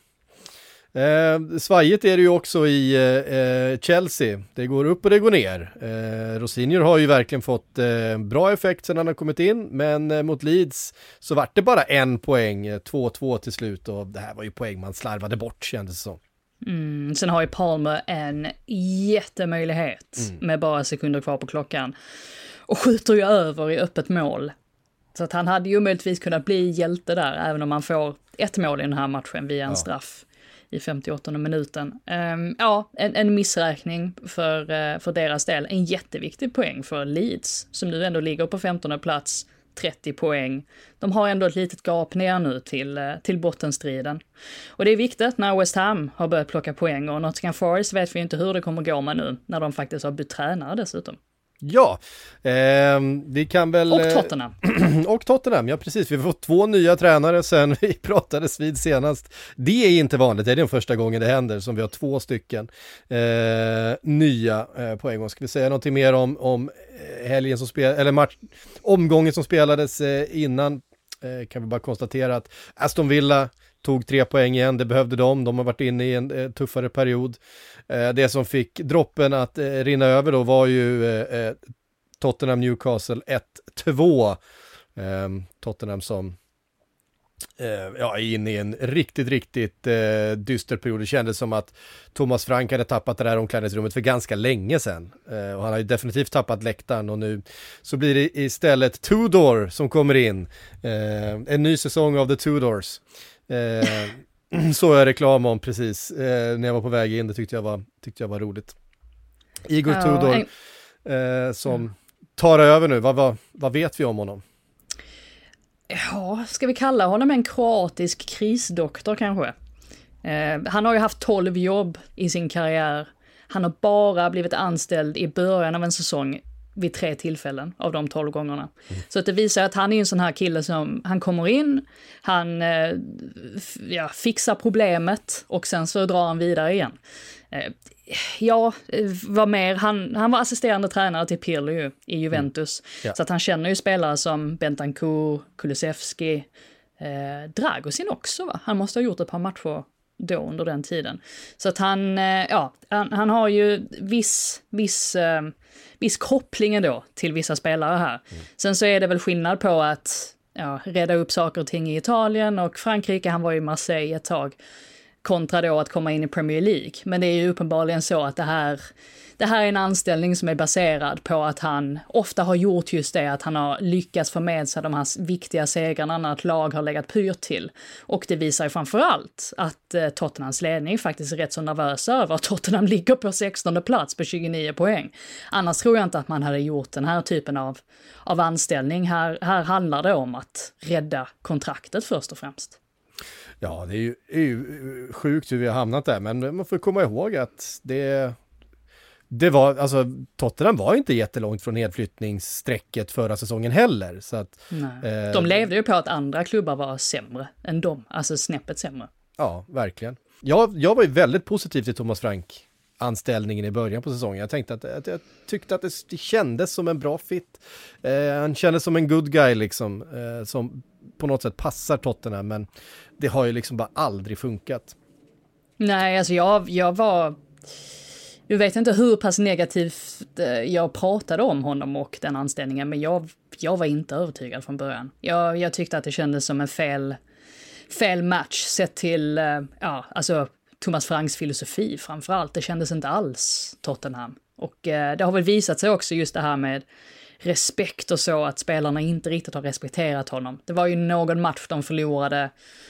Eh, svajigt är det ju också i eh, Chelsea. Det går upp och det går ner. Eh, Rosinho har ju verkligen fått eh, bra effekt sedan han har kommit in, men eh, mot Leeds så vart det bara en poäng, två två till slut, och det här var ju poäng man slarvade bort, kändes det som. Mm, sen har ju Palmer en jättemöjlighet mm. med bara sekunder kvar på klockan och skjuter ju över i öppet mål. Så att han hade ju möjligtvis kunnat bli hjälte där, även om han får ett mål i den här matchen via en ja. straff i femtioåttonde minuten. Um, ja, en, en missräkning för, uh, för deras del. En jätteviktig poäng för Leeds, som nu ändå ligger på femtonde plats, trettio poäng. De har ändå ett litet gap ner nu till, uh, till bottenstriden. Och det är viktigt när West Ham har börjat plocka poäng, och Nottingham Forest vet vi inte hur det kommer gå med nu, när de faktiskt har bytt tränare dessutom. Ja, eh, vi kan väl... Och Tottenham. och Tottenham, ja precis. Vi har fått två nya tränare sen vi pratades vid senast. Det är inte vanligt, det är den första gången det händer som vi har två stycken eh, nya eh, på en gång. Ska vi säga någonting mer om, om helgen som spel, eller match, omgången som spelades eh, innan? Eh, kan vi bara konstatera att Aston Villa tog tre poäng igen, det behövde de. De har varit inne i en eh, tuffare period. Eh, det som fick droppen att eh, rinna över då var ju eh, Tottenham Newcastle ett två. Eh, Tottenham som eh, ja, är inne i en riktigt, riktigt eh, dyster period. Det kändes som att Thomas Frank hade tappat det där omklädningsrummet för ganska länge sedan. Eh, och han har ju definitivt tappat läktaren, och nu så blir det istället Tudor som kommer in. Eh, en ny säsong av The Tudors. Eh, så är reklam om precis eh, när jag var på väg in. Det tyckte jag var, tyckte jag var roligt. Igor ja, Tudor eh, som mm. tar över nu. Vad, vad, vad vet vi om honom? Ja, ska vi kalla honom en kroatisk krisdoktor kanske? Eh, han har ju haft tolv jobb i sin karriär. Han har bara blivit anställd i början av en säsong vid tre tillfällen av de tolv gångerna. Mm. Så att det visar att han är en sån här kille som, han kommer in, han eh, f- ja, fixar problemet och sen så drar han vidare igen. Eh, ja, vad mer, han, han var assisterande tränare till Pirlo i Juventus. Mm. Ja. Så att han känner ju spelare som Bentancur, Kulusevski, eh, Dragosin också va? Han måste ha gjort ett par matcher då under den tiden. Så att han, eh, ja, han, han har ju viss, viss eh, viss koppling ändå till vissa spelare här. Mm. Sen så är det väl skillnad på att ja, reda upp saker och ting i Italien och Frankrike, han var ju i Marseille ett tag, kontra då att komma in i Premier League. Men det är ju uppenbarligen så att det här, det här är en anställning som är baserad på att han ofta har gjort just det, att han har lyckats få med sig de här viktiga segrarna när ett lag har legat pyrt till. Och det visar ju framförallt att eh, Tottenhams ledning faktiskt är rätt så nervös över att Tottenham ligger på sextonde plats på tjugonio poäng. Annars tror jag inte att man hade gjort den här typen av, av anställning. Här, här handlar det om att rädda kontraktet först och främst. Ja, det är ju, är ju sjukt hur vi har hamnat där, men man får komma ihåg att det, det var, alltså Tottenham var inte jättelångt från nedflyttningssträcket förra säsongen heller. Så att, eh, de levde ju på att andra klubbar var sämre än dem, alltså snäppet sämre. Ja, verkligen. Jag, jag var ju väldigt positiv till Thomas Frank anställningen i början på säsongen. Jag tänkte att, att jag tyckte att det, det kändes som en bra fit. Eh, han kändes som en good guy liksom, eh, som på något sätt passar Tottenham, men det har ju liksom bara aldrig funkat. Nej, alltså jag, jag var... Jag vet inte hur pass negativt jag pratade om honom och den anställningen, men jag, jag var inte övertygad från början. Jag, jag tyckte att det kändes som en fel, fel match sett till, ja, alltså Thomas Franks filosofi framförallt. Det kändes inte alls Tottenham. Och eh, det har väl visat sig också just det här med respekt och så, att spelarna inte riktigt har respekterat honom. Det var ju någon match de förlorade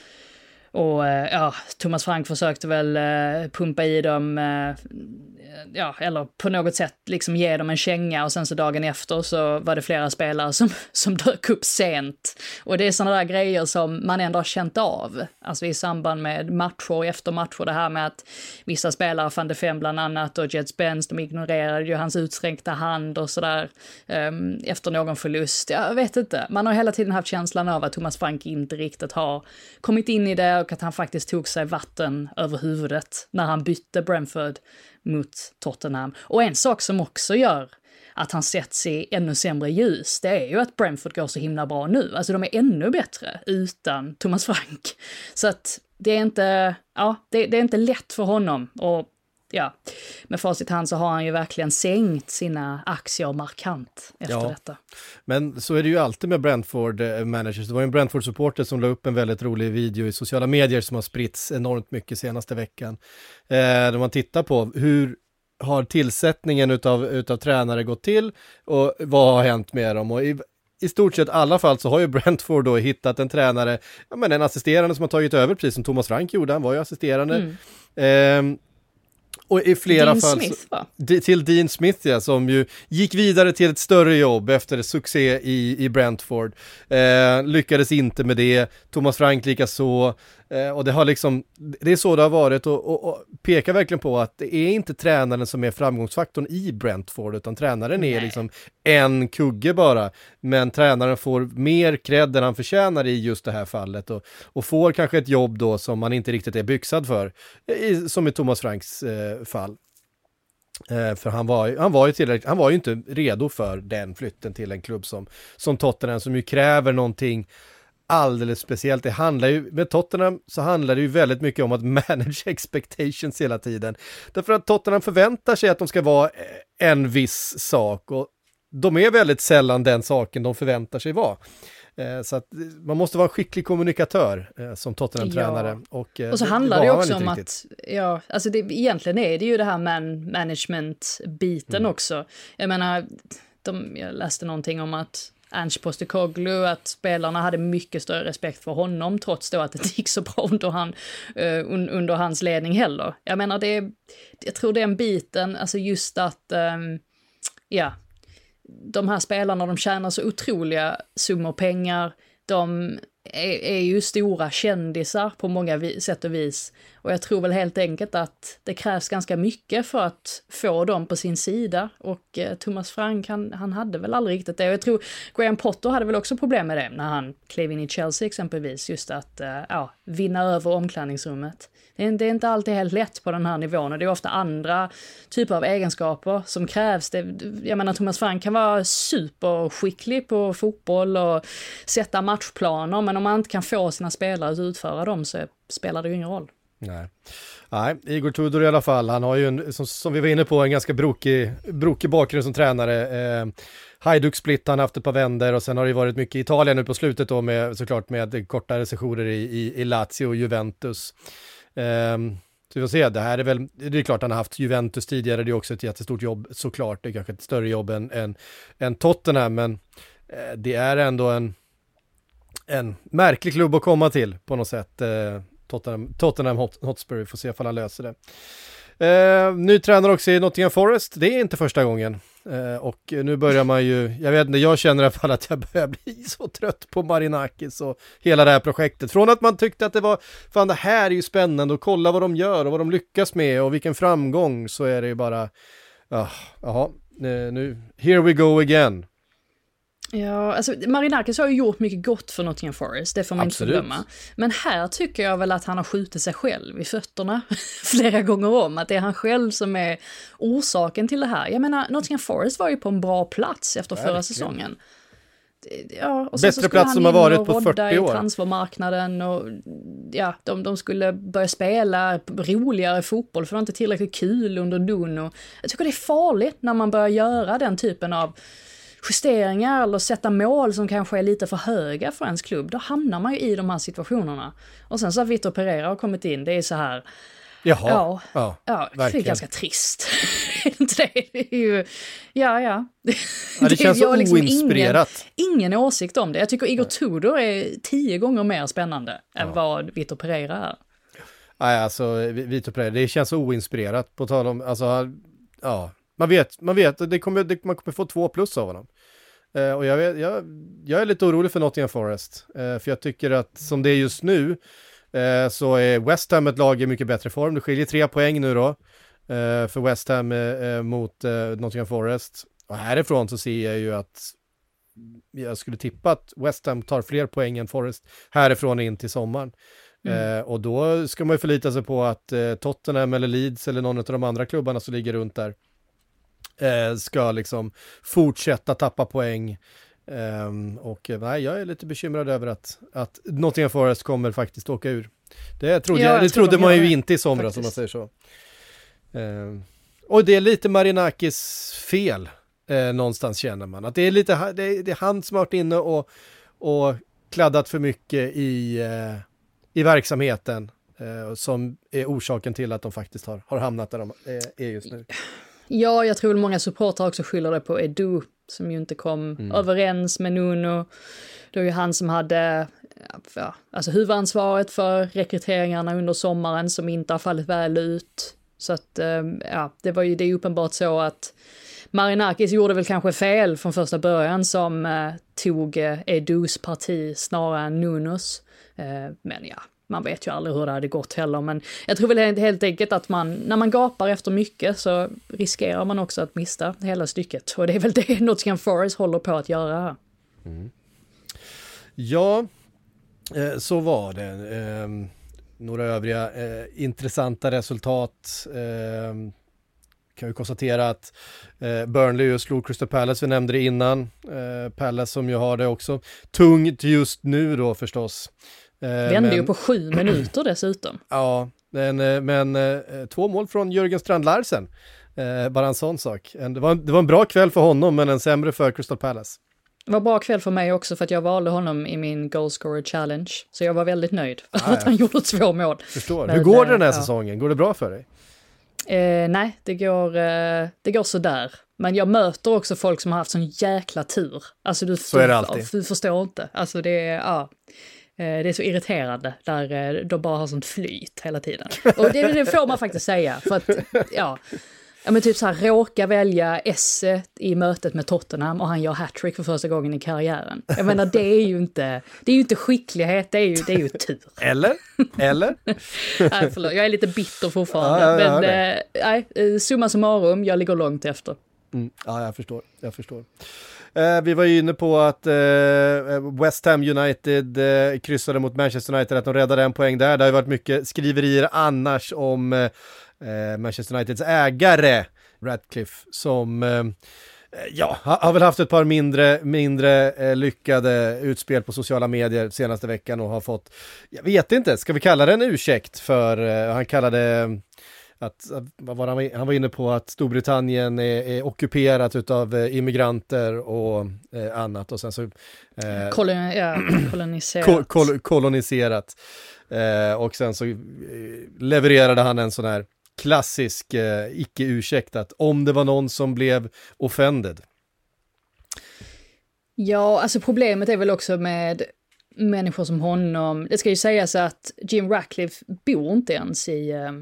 och ja, Thomas Frank försökte väl eh, pumpa i dem, eh, ja, eller på något sätt liksom ge dem en känga, och sen så dagen efter så var det flera spelare som, som dök upp sent. Och det är sådana där grejer som man ändå har känt av, alltså i samband med matcher och efter matcher, det här med att vissa spelare, Van de Ven bland annat och Jed Spence, de ignorerade ju hans utsträckta hand och sådär eh, efter någon förlust. Jag vet inte, man har hela tiden haft känslan av att Thomas Frank inte riktigt har kommit in i det, och att han faktiskt tog sig vatten över huvudet när han bytte Brentford mot Tottenham. Och en sak som också gör att han sätts i ännu sämre ljus, det är ju att Brentford går så himla bra nu. Alltså de är ännu bättre utan Thomas Frank. Så att det är inte, ja, det, det är inte lätt för honom. Och ja, med facit hand så har han ju verkligen sänkt sina aktier markant efter ja, detta. Men så är det ju alltid med Brentford eh, managers. Det var en Brentford-supporter som la upp en väldigt rolig video i sociala medier som har spritts enormt mycket senaste veckan. Eh, där man tittar på hur har tillsättningen utav, utav tränare gått till och vad har hänt med dem. Och i, i stort sett alla fall så har ju Brentford då hittat en tränare, ja, men en assisterande som har tagit över, precis som Thomas Frank gjorde. Han var ju assisterande. Mm. Eh, Och i flera Dean fall Smith, va? till Dean Smith, ja, som ju gick vidare till ett större jobb efter succé i, i Brentford. Eh, lyckades inte med det. Thomas Frank lika så. Eh, och det har liksom, det är så det har varit, och, och, och pekar verkligen på att det är inte tränaren som är framgångsfaktorn i Brentford, utan tränaren är Nej. liksom en kugge bara. Men tränaren får mer cred än han förtjänar i just det här fallet, och, och får kanske ett jobb då som man inte riktigt är byxad för, i, som i Thomas Franks eh, fall. Eh, för han var, han, var ju tillräckligt, han var ju inte redo för den flytten till en klubb som, som Tottenham, som ju kräver någonting alldeles speciellt. Det handlar ju, med Tottenham så handlar det ju väldigt mycket om att manage expectations hela tiden. Därför att Tottenham förväntar sig att de ska vara en viss sak, och de är väldigt sällan den saken de förväntar sig vara. Eh, så att man måste vara en skicklig kommunikatör eh, som Tottenham-tränare. Ja. Och, eh, och så det, handlar det, det också om riktigt. att, ja, alltså det, egentligen är det ju det här man, management-biten mm. också. Jag menar, de, jag läste någonting om att Ange Postecoglou, att spelarna hade mycket större respekt för honom, trots då att det inte gick så bra under, han, uh, under hans ledning heller. Jag menar, det är, jag tror det är en biten, alltså just att, um, ja, de här spelarna, de tjänar så otroliga summor pengar, de är, är ju stora kändisar på många vi- sätt och vis. Och jag tror väl helt enkelt att det krävs ganska mycket för att få dem på sin sida. Och eh, Thomas Frank, han, han hade väl aldrig riktigt det. Och jag tror Graham Potter hade väl också problem med det när han klev in i Chelsea exempelvis. Just att eh, ja, vinna över omklädningsrummet. Det är, det är inte alltid helt lätt på den här nivån. Och det är ofta andra typer av egenskaper som krävs. Det, jag menar, Thomas Frank kan vara superskicklig på fotboll och sätta matchplaner. Men om man inte kan få sina spelare att utföra dem, så spelar det ju ingen roll. Nej. Nej, Igor Tudor i alla fall, han har ju en, som, som vi var inne på, en ganska brokig, brokig bakgrund som tränare. Eh, Hajduk Split, han har haft ett par vänder, och sen har det varit mycket i Italien nu på slutet då, med, såklart med kortare sessioner i, i, i Lazio och Juventus. Eh, Så vi får se, det här är väl, det är klart han har haft Juventus tidigare, det är också ett jättestort jobb såklart, det är kanske ett större jobb än, än, än Tottenham, men eh, det är ändå en, en märklig klubb att komma till på något sätt, eh, Tottenham, Tottenham Hot, Hotspur, vi får se ifall han löser det. Eh, ny tränare också i Nottingham Forest, det är inte första gången. Uh, och nu börjar man ju, jag vet inte, jag känner i alla fall att jag börjar bli så trött på Marinakis och hela det här projektet. Från att man tyckte att det var, fan det här är ju spännande och kolla vad de gör och vad de lyckas med och vilken framgång, så är det ju bara, jaha, uh, uh, nu, here we go again. Ja, alltså Marinakis har ju gjort mycket gott för Nottingham Forest, det får man Absolut. inte glömma. Men här tycker jag väl att han har skjutit sig själv i fötterna flera gånger om, att det är han själv som är orsaken till det här. Jag menar, Nottingham Forest var ju på en bra plats efter förra Verkligen. säsongen. Ja, och Bättre plats som har varit på fyrtio år. I transfermarknaden och ja, de, de skulle börja spela roligare fotboll för det var inte tillräckligt kul under Nuno. Jag tycker det är farligt när man börjar göra den typen av justeringar eller sätta mål som kanske är lite för höga för ens klubb. Då hamnar man ju i de här situationerna. Och sen så har Vitor Pereira har kommit in. Det är så här. Jaha, ja, ja, ja det är ganska trist. det är ju, ja, ja. ja det, det känns så liksom oinspirerat. Ingen, ingen åsikt om det. Jag tycker Igor Tudor är tio gånger mer spännande ja. än vad Vitor Pereira är. Nej, alltså Vitor Pereira, det känns så oinspirerat på tal om, alltså, ja. Man vet, man vet, det kommer, det, man kommer få två plus av honom. Eh, och jag, vet, jag, jag är lite orolig för Nottingham Forest. Eh, för jag tycker att som det är just nu eh, så är West Ham ett lag i mycket bättre form. Det skiljer tre poäng nu då eh, för West Ham eh, mot eh, Nottingham Forest. Och härifrån så ser jag ju att jag skulle tippa att West Ham tar fler poäng än Forest härifrån in till sommaren. Mm. Eh, och då ska man ju förlita sig på att eh, Tottenham eller Leeds eller någon av de andra klubbarna som ligger runt där ska liksom fortsätta tappa poäng. Um, och nej, jag är lite bekymrad över att, att Nottingham Forest kommer faktiskt åka ur. Det trodde, ja, jag, det trodde de man ju inte i somras, som man säger så. Um, och det är lite Marinakis fel eh, någonstans känner man. Att det är lite det är, det är han som har varit inne och, och kladdat för mycket i, eh, i verksamheten eh, som är orsaken till att de faktiskt har, har hamnat där de är just nu. Ja, jag tror många supportrar också skyller det på Edu som ju inte kom mm. överens med Nuno. Det var ju han som hade ja, alltså huvudansvaret för rekryteringarna under sommaren som inte har fallit väl ut. Så att ja, det var ju det är uppenbart så att Marinakis gjorde väl kanske fel från första början som eh, tog eh, Edus parti snarare än Nunos. Eh, men ja. Man vet ju aldrig hur det hade gått heller, men jag tror väl helt enkelt att man, när man gapar efter mycket så riskerar man också att mista hela stycket. Och det är väl det Nottingham Forest håller på att göra här. Mm. Ja, eh, så var det. Eh, några övriga eh, intressanta resultat. Eh, kan vi konstatera att eh, Burnley slog Crystal Palace, vi nämnde det innan. Eh, Palace som ju har det också tungt just nu då förstås. Vände men, ju på sju minuter dessutom. Ja, men, men två mål från Jörgen Strand Larsen. Eh, bara en sån sak. Det var, det var en bra kväll för honom, men en sämre för Crystal Palace. Det var bra kväll för mig också för att jag valde honom i min goalscorer challenge. Så jag var väldigt nöjd för ah, att han gjorde två mål. Förstår. Men, hur går det den här ja. säsongen? Går det bra för dig? Eh, nej, det går, eh, det går sådär. Men jag möter också folk som har haft sån jäkla tur. Alltså du, så är det alltid. Du förstår inte. Alltså det är, ja... Det är så irriterande där de bara har sånt flyt hela tiden. Och det, det får man faktiskt säga. För att, ja, ja men typ så här, råka välja Esse i mötet med Tottenham och han gör hattrick för första gången i karriären. Jag menar, det är ju inte, det är ju inte skicklighet, det är ju, det är ju tur. Eller? Eller? Nej, förlåt, jag är lite bitter fortfarande. Ja, ja, men nej, summa summarum, jag ligger långt efter. Mm, ja, jag förstår. Jag förstår. Eh, vi var ju inne på att eh, West Ham United eh, kryssade mot Manchester United, att de räddade en poäng där. Det har ju varit mycket skriverier annars om eh, Manchester Uniteds ägare Radcliffe som eh, ja, har, har väl haft ett par mindre, mindre eh, lyckade utspel på sociala medier senaste veckan och har fått, jag vet inte, ska vi kalla det en ursäkt för, eh, han kallade att, att vad var han, han var inne på att Storbritannien är, är ockuperat utav immigranter och eh, annat och sen så eh, Kolon, ja, koloniserat. Kol, kol, koloniserat eh, och sen så eh, levererade han en sån här klassisk eh, icke-ursäkt att om det var någon som blev offended. Ja, alltså problemet är väl också med människor som honom. Det ska ju sägas att Jim Ratcliffe bor inte ens i, eh,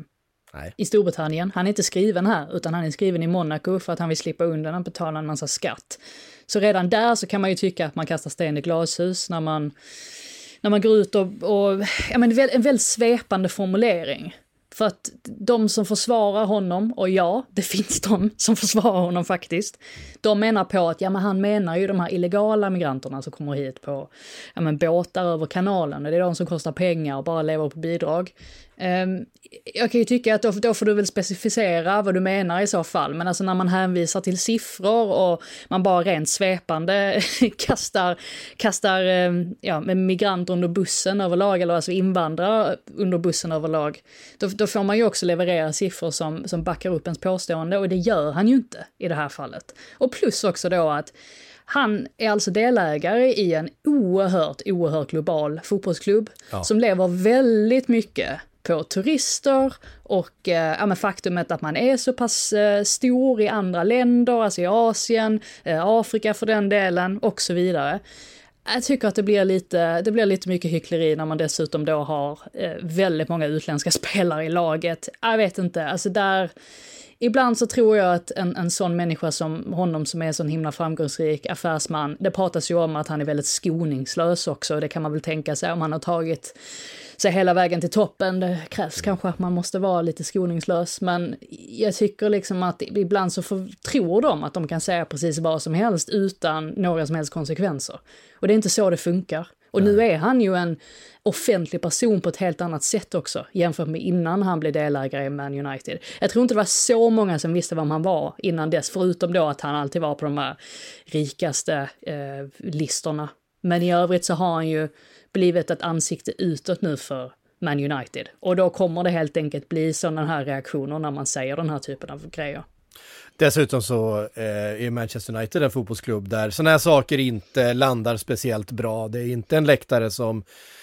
i Storbritannien. Han är inte skriven här, utan han är skriven i Monaco för att han vill slippa undan att betala en massa skatt. Så redan där så kan man ju tycka att man kastar sten i glashus när man, när man går ut och, och ja, men en väldigt svepande formulering. För att de som försvarar honom, och ja, det finns de som försvarar honom faktiskt, de menar på att ja, men han menar ju de här illegala migranterna som kommer hit på ja, men båtar över kanalen. Det är de som kostar pengar och bara lever på bidrag. Um, jag kan ju tycka att då, då får du väl specificera vad du menar i så fall. Men alltså när man hänvisar till siffror och man bara rent svepande kastar, kastar um, ja, med migranter under bussen överlag, eller alltså invandrare under bussen överlag, då, då får man ju också leverera siffror som, som backar upp ens påstående, och det gör han ju inte i det här fallet. Och plus också då att han är alltså delägare i en oerhört, oerhört global fotbollsklubb ja. som lever väldigt mycket på turister och eh, ja, men faktumet att man är så pass eh, stor i andra länder, alltså i Asien, eh, Afrika för den delen och så vidare. Jag tycker att det blir lite, det blir lite mycket hyckleri när man dessutom då har eh, väldigt många utländska spelare i laget. Jag vet inte, alltså där... Ibland så tror jag att en, en sån människa som honom, som är en sån himla framgångsrik affärsman, det pratas ju om att han är väldigt skoningslös också. Det kan man väl tänka sig om han har tagit sig hela vägen till toppen. Det krävs kanske att man måste vara lite skoningslös, men jag tycker liksom att ibland så för, tror de att de kan säga precis vad som helst utan några som helst konsekvenser. Och det är inte så det funkar. Och nu är han ju en offentlig person på ett helt annat sätt också, jämfört med innan han blev delägare i Man United. Jag tror inte det var så många som visste vem han var innan dess, förutom då att han alltid var på de här rikaste eh, listorna. Men i övrigt så har han ju blivit ett ansikte utåt nu för Man United. Och då kommer det helt enkelt bli sådana här reaktioner när man säger den här typen av grejer. Dessutom så eh, är Manchester United en fotbollsklubb där sådana här saker inte landar speciellt bra. Det är inte en läktare som,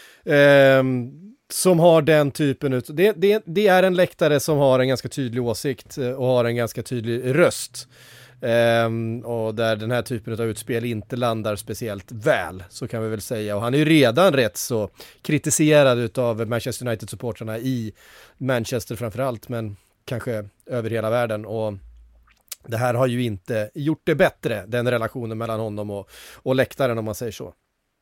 eh, som har den typen av... Det, det, det är en läktare som har en ganska tydlig åsikt och har en ganska tydlig röst. Eh, och där den här typen av utspel inte landar speciellt väl, så kan vi väl säga. Och han är ju redan rätt så kritiserad av Manchester United-supportrarna i Manchester framförallt, men kanske över hela världen. Och det här har ju inte gjort det bättre, den relationen mellan honom och, och läktaren, om man säger så.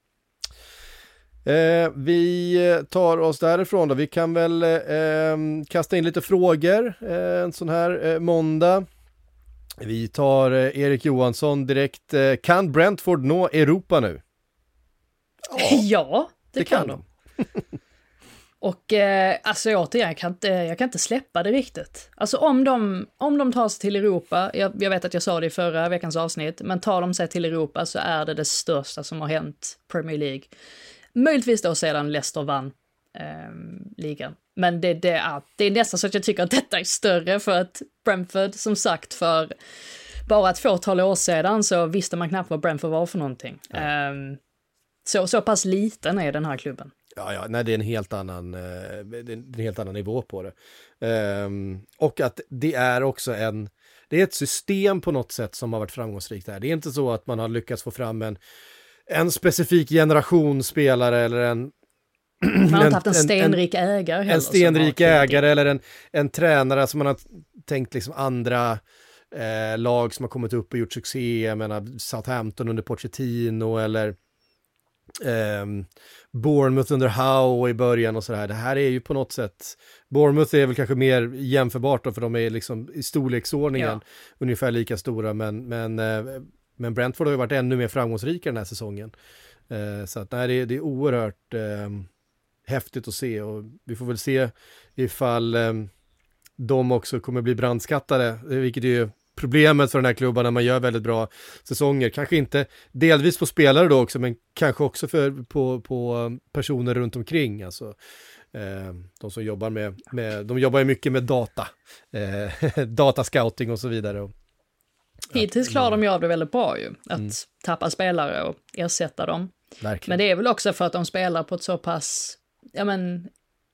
Eh, vi tar oss därifrån då. Vi kan väl eh, kasta in lite frågor eh, en sån här eh, måndag. Vi tar eh, Erik Johansson direkt. Eh, kan Brentford nå Europa nu? Ja, ja det, det kan, kan de. Och eh, alltså återigen, jag kan, inte, jag kan inte släppa det riktigt. Alltså om de, om de tar sig till Europa, jag, jag vet att jag sa det i förra veckans avsnitt, men tar de sig till Europa så är det det största som har hänt Premier League. Möjligtvis då sedan Leicester vann eh, ligan. Men det, det, är, det är nästan så att jag tycker att detta är större, för att Brentford, som sagt, för bara ett fåtal år sedan så visste man knappt vad Brentford var för någonting. Ja. Eh, så, så pass liten är den här klubben. Ja, ja, nej, det är en helt annan, eh, det är en helt annan nivå på det. Um, och att det är också en, det är ett system på något sätt som har varit framgångsrikt där. Det är inte så att man har lyckats få fram en, en specifik generation spelare eller en... Man har inte haft en stenrik en, ägare heller. En stenrik ägare eller en, en tränare som man har tänkt liksom andra eh, lag som har kommit upp och gjort succé. Jag menar Southampton under Pochettino eller... Um, Bournemouth under Howe i början och sådär. Det här är ju på något sätt, Bournemouth är väl kanske mer jämförbart då, för de är liksom i storleksordningen ja. ungefär lika stora, men, men, uh, men Brentford har ju varit ännu mer framgångsrika den här säsongen. Uh, så att nej, det, är, det är oerhört uh, häftigt att se, och vi får väl se ifall um, de också kommer bli brandskattade, vilket är ju problemet för den här klubben när man gör väldigt bra säsonger. Kanske inte delvis på spelare då också, men kanske också för, på, på personer runt omkring. Alltså, Eh, de som jobbar med, med, de jobbar ju mycket med data, eh, datascouting och så vidare. Och, hittills klarar de ju av det väldigt bra ju, att mm. tappa spelare och ersätta dem. Verkligen. Men det är väl också för att de spelar på ett så pass, ja men,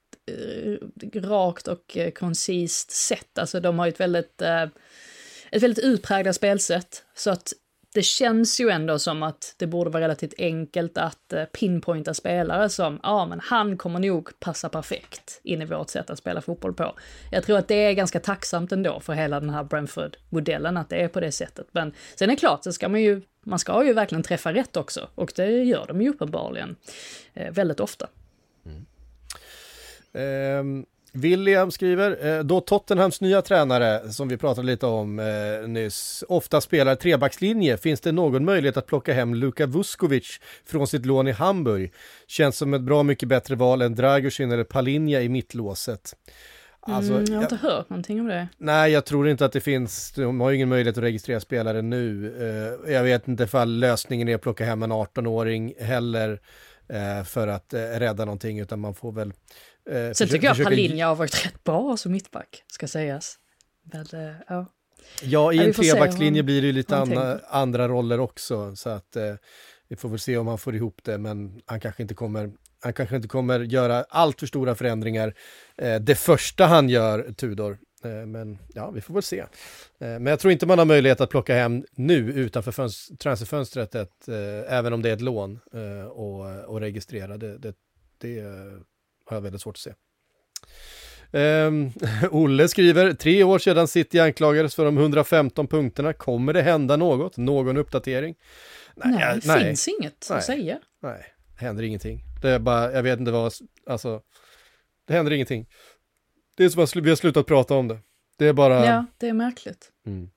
rakt och koncist sätt. Alltså de har ju ett väldigt, ett väldigt utpräglat spelsätt, så att det känns ju ändå som att det borde vara relativt enkelt att pinpointa spelare som, ja men han kommer nog passa perfekt in i vårt sätt att spela fotboll på. Jag tror att det är ganska tacksamt ändå för hela den här Brentford-modellen att det är på det sättet. Men sen är det klart, så ska man ju, man ska ju verkligen träffa rätt också, och det gör de ju uppenbarligen eh, väldigt ofta. Mm. Um... William skriver, då Tottenhams nya tränare, som vi pratade lite om eh, nyss, ofta spelar trebackslinje, finns det någon möjlighet att plocka hem Luka Vuskovic från sitt lån i Hamburg? Känns som ett bra mycket bättre val än Dragusin eller Palinja i mittlåset. Alltså, mm, jag har inte jag, hört någonting om det. Nej, jag tror inte att det finns, de har ju ingen möjlighet att registrera spelare nu. Eh, jag vet inte ifall lösningen är att plocka hem en arton-åring heller eh, för att eh, rädda någonting, utan man får väl Eh, Sen försöka, tycker jag försöka... Palinja har varit rätt bra som mittback, ska sägas. Men, eh, ja. ja, i ja, en trebackslinje blir det ju lite andra, tänker. andra roller också, så att eh, vi får väl se om han får ihop det, men han kanske inte kommer, han kanske inte kommer göra allt för stora förändringar eh, det första han gör, Tudor. Eh, men ja, vi får väl se. Eh, men jag tror inte man har möjlighet att plocka hem nu utanför föns- transferfönstret, ett, eh, även om det är ett lån eh, och, och registrera det, det, det har jag väldigt svårt att se. Um, Olle skriver, tre år sedan City anklagades för de hundrafemton punkterna. Kommer det hända något? Någon uppdatering? Nej, nej det nej. finns inget nej. att säga. Nej, det händer ingenting. Det är bara, jag vet inte vad, alltså, det händer ingenting. Det är som att vi har slutat prata om det. Det är bara... Ja, det är märkligt. Mm.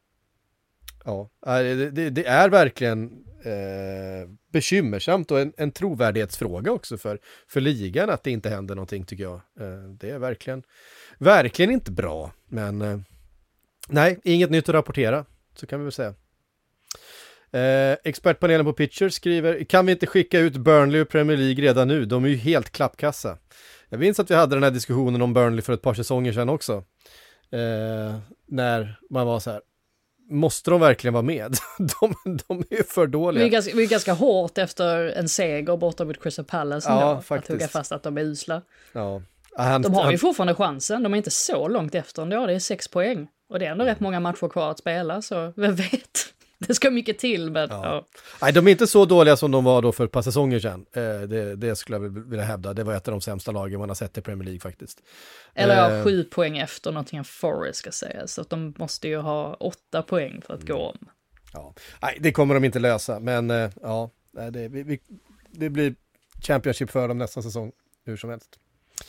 Ja, det, det, det är verkligen eh, bekymmersamt och en, en trovärdighetsfråga också för, för ligan att det inte händer någonting, tycker jag. Eh, det är verkligen, verkligen inte bra. Men eh, nej, inget nytt att rapportera, så kan vi väl säga. Eh, expertpanelen på Pitcher skriver, kan vi inte skicka ut Burnley och Premier League redan nu? De är ju helt klappkassa. Jag minns att vi hade den här diskussionen om Burnley för ett par säsonger sedan också. Eh, när man var så här, måste de verkligen vara med? de, de är för dåliga. Vi är, ganska, vi är ganska hårt efter en seger borta mot Crystal Palace. Ja, då, faktiskt. Att hugga fast att de är usla. Ja. Han, de har han, ju fortfarande chansen. De är inte så långt efter ändå. Det är sex poäng. Och det är ändå rätt många matcher kvar att spela. Så vem vet? Det ska mycket till. Men, ja. Ja. Nej, de är inte så dåliga som de var då för ett par säsonger sedan. Eh, det, det skulle jag vilja hävda. Det var ett av de sämsta lagen man har sett i Premier League faktiskt. Eller ja, eh, sju poäng efter Nottingham Forest ska sägas. Så att de måste ju ha åtta poäng för att mm. gå om. Ja. Nej, det kommer de inte lösa. Men eh, ja, det, vi, vi, det blir Championship för dem nästa säsong. Hur som helst.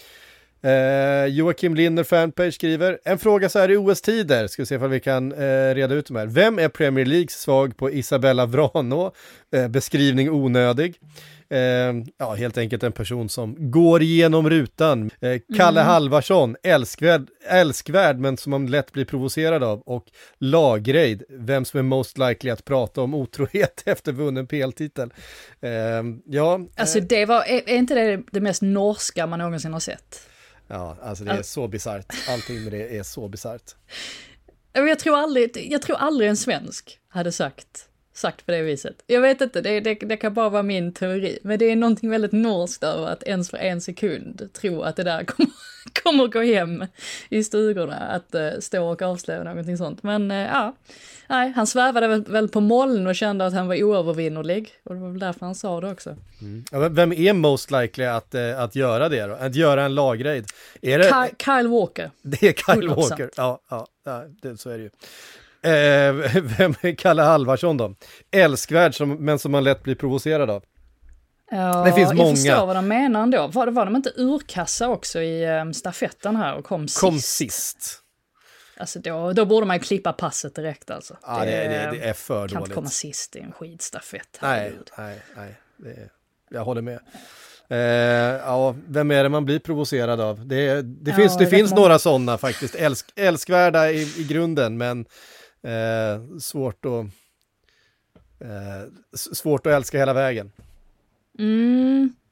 Eh, Joakim Linner fanpage skriver, en fråga så här i O S-tider, ska vi se om vi kan eh, reda ut de här. Vem är Premier Leagues svag på Isabella Vrano? Eh, beskrivning onödig. Eh, ja, helt enkelt en person som går igenom rutan. Eh, Kalle mm. Halvarsson, älskvärd, älskvärd men som man lätt blir provocerad av. Och Lagreid, vem som är most likely att prata om otrohet efter vunnen P L-titel. Eh, ja, alltså det var, är, är inte det det mest norska man någonsin har sett? Ja, alltså det är så bisarrt. Allting med det är så bisarrt. Jag tror aldrig, jag tror aldrig en svensk hade sagt, sagt på det viset. Jag vet inte, det, det, det kan bara vara min teori. Men det är någonting väldigt norskt över att ens för en sekund tro att det där kommer, kommer gå hem i stugorna. Att uh, stå och avslöja någonting sånt. Men uh, ja, nej, han svävade väl, väl på moln och kände att han var oövervinnerlig. Och det var väl därför han sa det också. Mm. Ja, vem är most likely att, uh, att göra det då? Att göra en lagrejd? Är det... Kyle, Kyle Walker. Det är Kyle hundra procent. Walker, ja, ja, ja det, så är det ju. Eh, vem är Kalle Halvarsson då? Älskvärd som, men som man lätt blir provocerad av. Ja, det finns många. Jag förstår vad de menar ändå. Var, var de inte urkassa också i um, stafetten här och kom sist? Kom sist. Alltså då, då borde man ju klippa passet direkt alltså. Ja, det, det, det är för kan dåligt. Kan inte komma sist i en skidstafett. Nej, nej, nej. Det är, jag håller med. Eh, ja, vem är det man blir provocerad av? Det, det ja, finns, det finns många. några sådana faktiskt. Älsk, älskvärda i, i grunden, men eh, svårt att eh, svårt att älska hela vägen. Mm.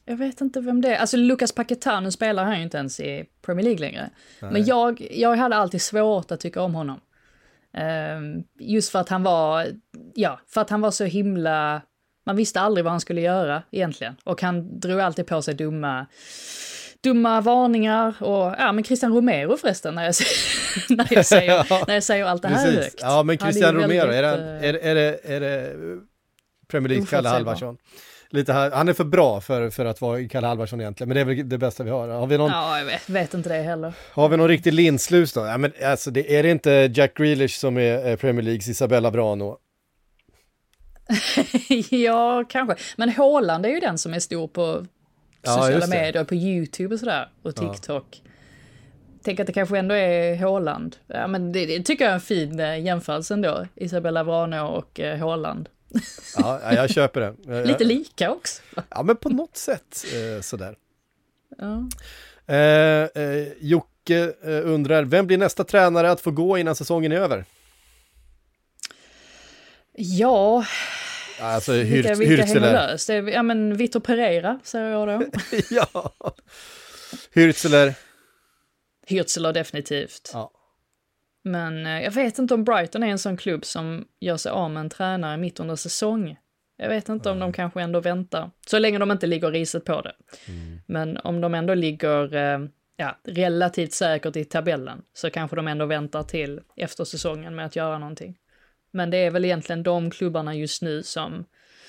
jag vet inte vem det är. Alltså Lucas Paquetá, nu spelar han ju inte ens i Premier League längre. Nej. Men jag, jag hade alltid svårt att tycka om honom. Um, just för att han var, ja, för att han var så himla, man visste aldrig vad han skulle göra egentligen. Och han drog alltid på sig dumma, dumma varningar. Och ja, men Christian Romero förresten, när jag, när jag, säger, när jag säger allt det här Precis. högt. Ja, men Christian Romero, är, väldigt, det, är, är, det, är det Premier League Kalle Halvarsson? Lite här, han är för bra för, för att vara Kalle Halvarsson egentligen, men det är väl det bästa vi har. Har vi någon, ja, jag vet, vet inte det heller. Har vi någon riktig linslus då? Ja, men alltså, det, är det inte Jack Grealish som är Premier Leagues Isabella Brano? Ja, kanske. Men Haaland är ju den som är stor på sociala ja, medier, på YouTube och sådär, och TikTok. Ja. Tänk att det kanske ändå är Haaland. Ja, men det, det tycker jag är en fin jämförelse ändå. Isabella Brano och eh, Haaland. Ja, jag köper det. Jag, Lite lika också. Ja, men på något sätt eh, sådär. Ja. Eh, eh, Jocke eh, undrar, vem blir nästa tränare att få gå innan säsongen är över? Ja, alltså vilka, Hyrt, vilka hänger Hürtseler. löst? Ja, men Vitor Pereira, säger jag då. Ja, Hürtseler. Hürtseler definitivt. Ja. Men eh, jag vet inte om Brighton är en sån klubb som gör sig av med en tränare mitt under säsong. Jag vet inte mm. om de kanske ändå väntar. Så länge de inte ligger riset på det. Mm. Men om de ändå ligger eh, ja, relativt säkert i tabellen, så kanske de ändå väntar till efter säsongen med att göra någonting. Men det är väl egentligen de klubbarna just nu som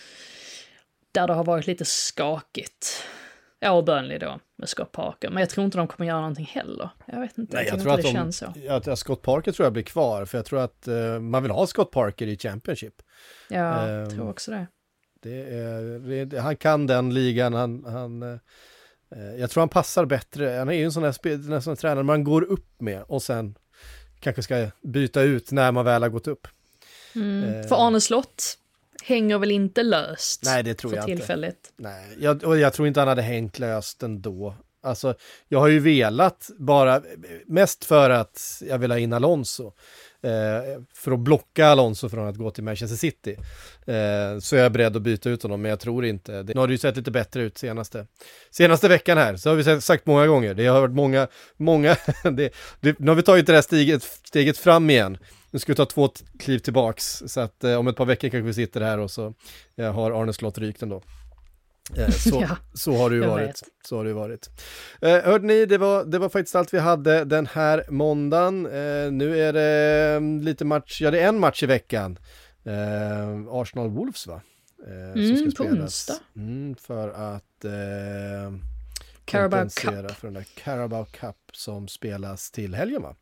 där det har varit lite skakigt. Ja, och Burnley då, med Scott Parker. Men jag tror inte de kommer göra någonting heller. Jag vet inte, Nej, jag, jag tror inte att det de, känns så. Att, att Scott Parker tror jag blir kvar, för jag tror att uh, man vill ha Scott Parker i Championship. Ja, jag um, tror också det. Det är, det, han kan den ligan, han, han uh, jag tror han passar bättre. Han är ju en sån här, spel, en sån här tränare man går upp med och sen kanske ska byta ut när man väl har gått upp. Mm. Uh, för Arne Slott hänger väl inte löst. Nej, det tror för jag tillfället. Inte. Nej, jag, och jag tror inte han hade hängt löst ändå. Alltså, jag har ju velat bara, mest för att jag vill ha in Alonso. Eh, för att blocka Alonso från att gå till Manchester City. Eh, så är jag beredd att byta ut honom, men jag tror inte. Det, nu har det ju sett lite bättre ut senaste, senaste veckan här. Så har vi sagt många gånger. Det har varit många, många det, det, nu har vi tagit det här steget, steget fram igen. Nu ska vi ta två kliv tillbaks, så att eh, om ett par veckor kanske vi sitter här och så eh, har Arne Slott rykt ändå. Eh, så, ja, så har det ju varit. Vet. Så har det ju varit. Eh, hörde ni, det var, det var faktiskt allt vi hade den här måndagen. Eh, nu är det lite match, ja det är en match i veckan. Eh, Arsenal Wolves va? Eh, mm, som ska på onsdag. Mm, för att eh, Carabao Cup. För den där Carabao Cup som spelas till helgen va?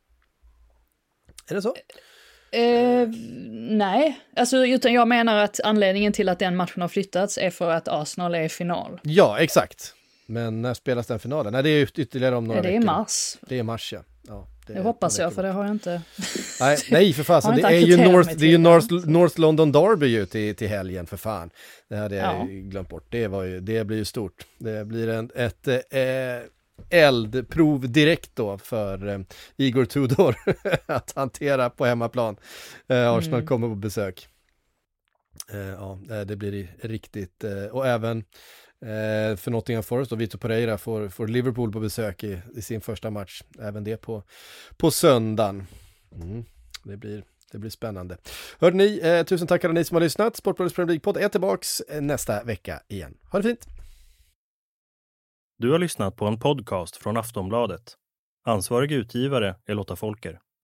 Är det så? Eh, nej, alltså, utan jag menar att anledningen till att den matchen har flyttats är för att Arsenal är i final. Ja, exakt. Men när spelas den finalen? Nej, det är ytterligare om några veckor. Ja, det är mars. Det är mars, ja. ja det, det hoppas jag, för det har jag inte... Nej, nej för fan. Det är ju, North, det är ju North, North London Derby ju till, till helgen, för fan. Det hade jag ja. glömt bort. Det, var ju, det blir ju stort. Det blir en, ett... Eh, eldprov direkt då för eh, Igor Tudor att hantera på hemmaplan. Eh, Arsenal mm. kommer på besök. Eh, ja, det blir riktigt. Eh, och även eh, för Nottingham Forest och Vitor Pereira får, får Liverpool på besök i, i sin första match. Även det på, på söndagen. Mm. Det blir Det blir spännande. Hörde ni, eh, tusen tack alla ni som har lyssnat. Sportbladets Premier League-podd är tillbaks nästa vecka igen. Ha det fint! Du har lyssnat på en podcast från Aftonbladet. Ansvarig utgivare är Lotta Folker.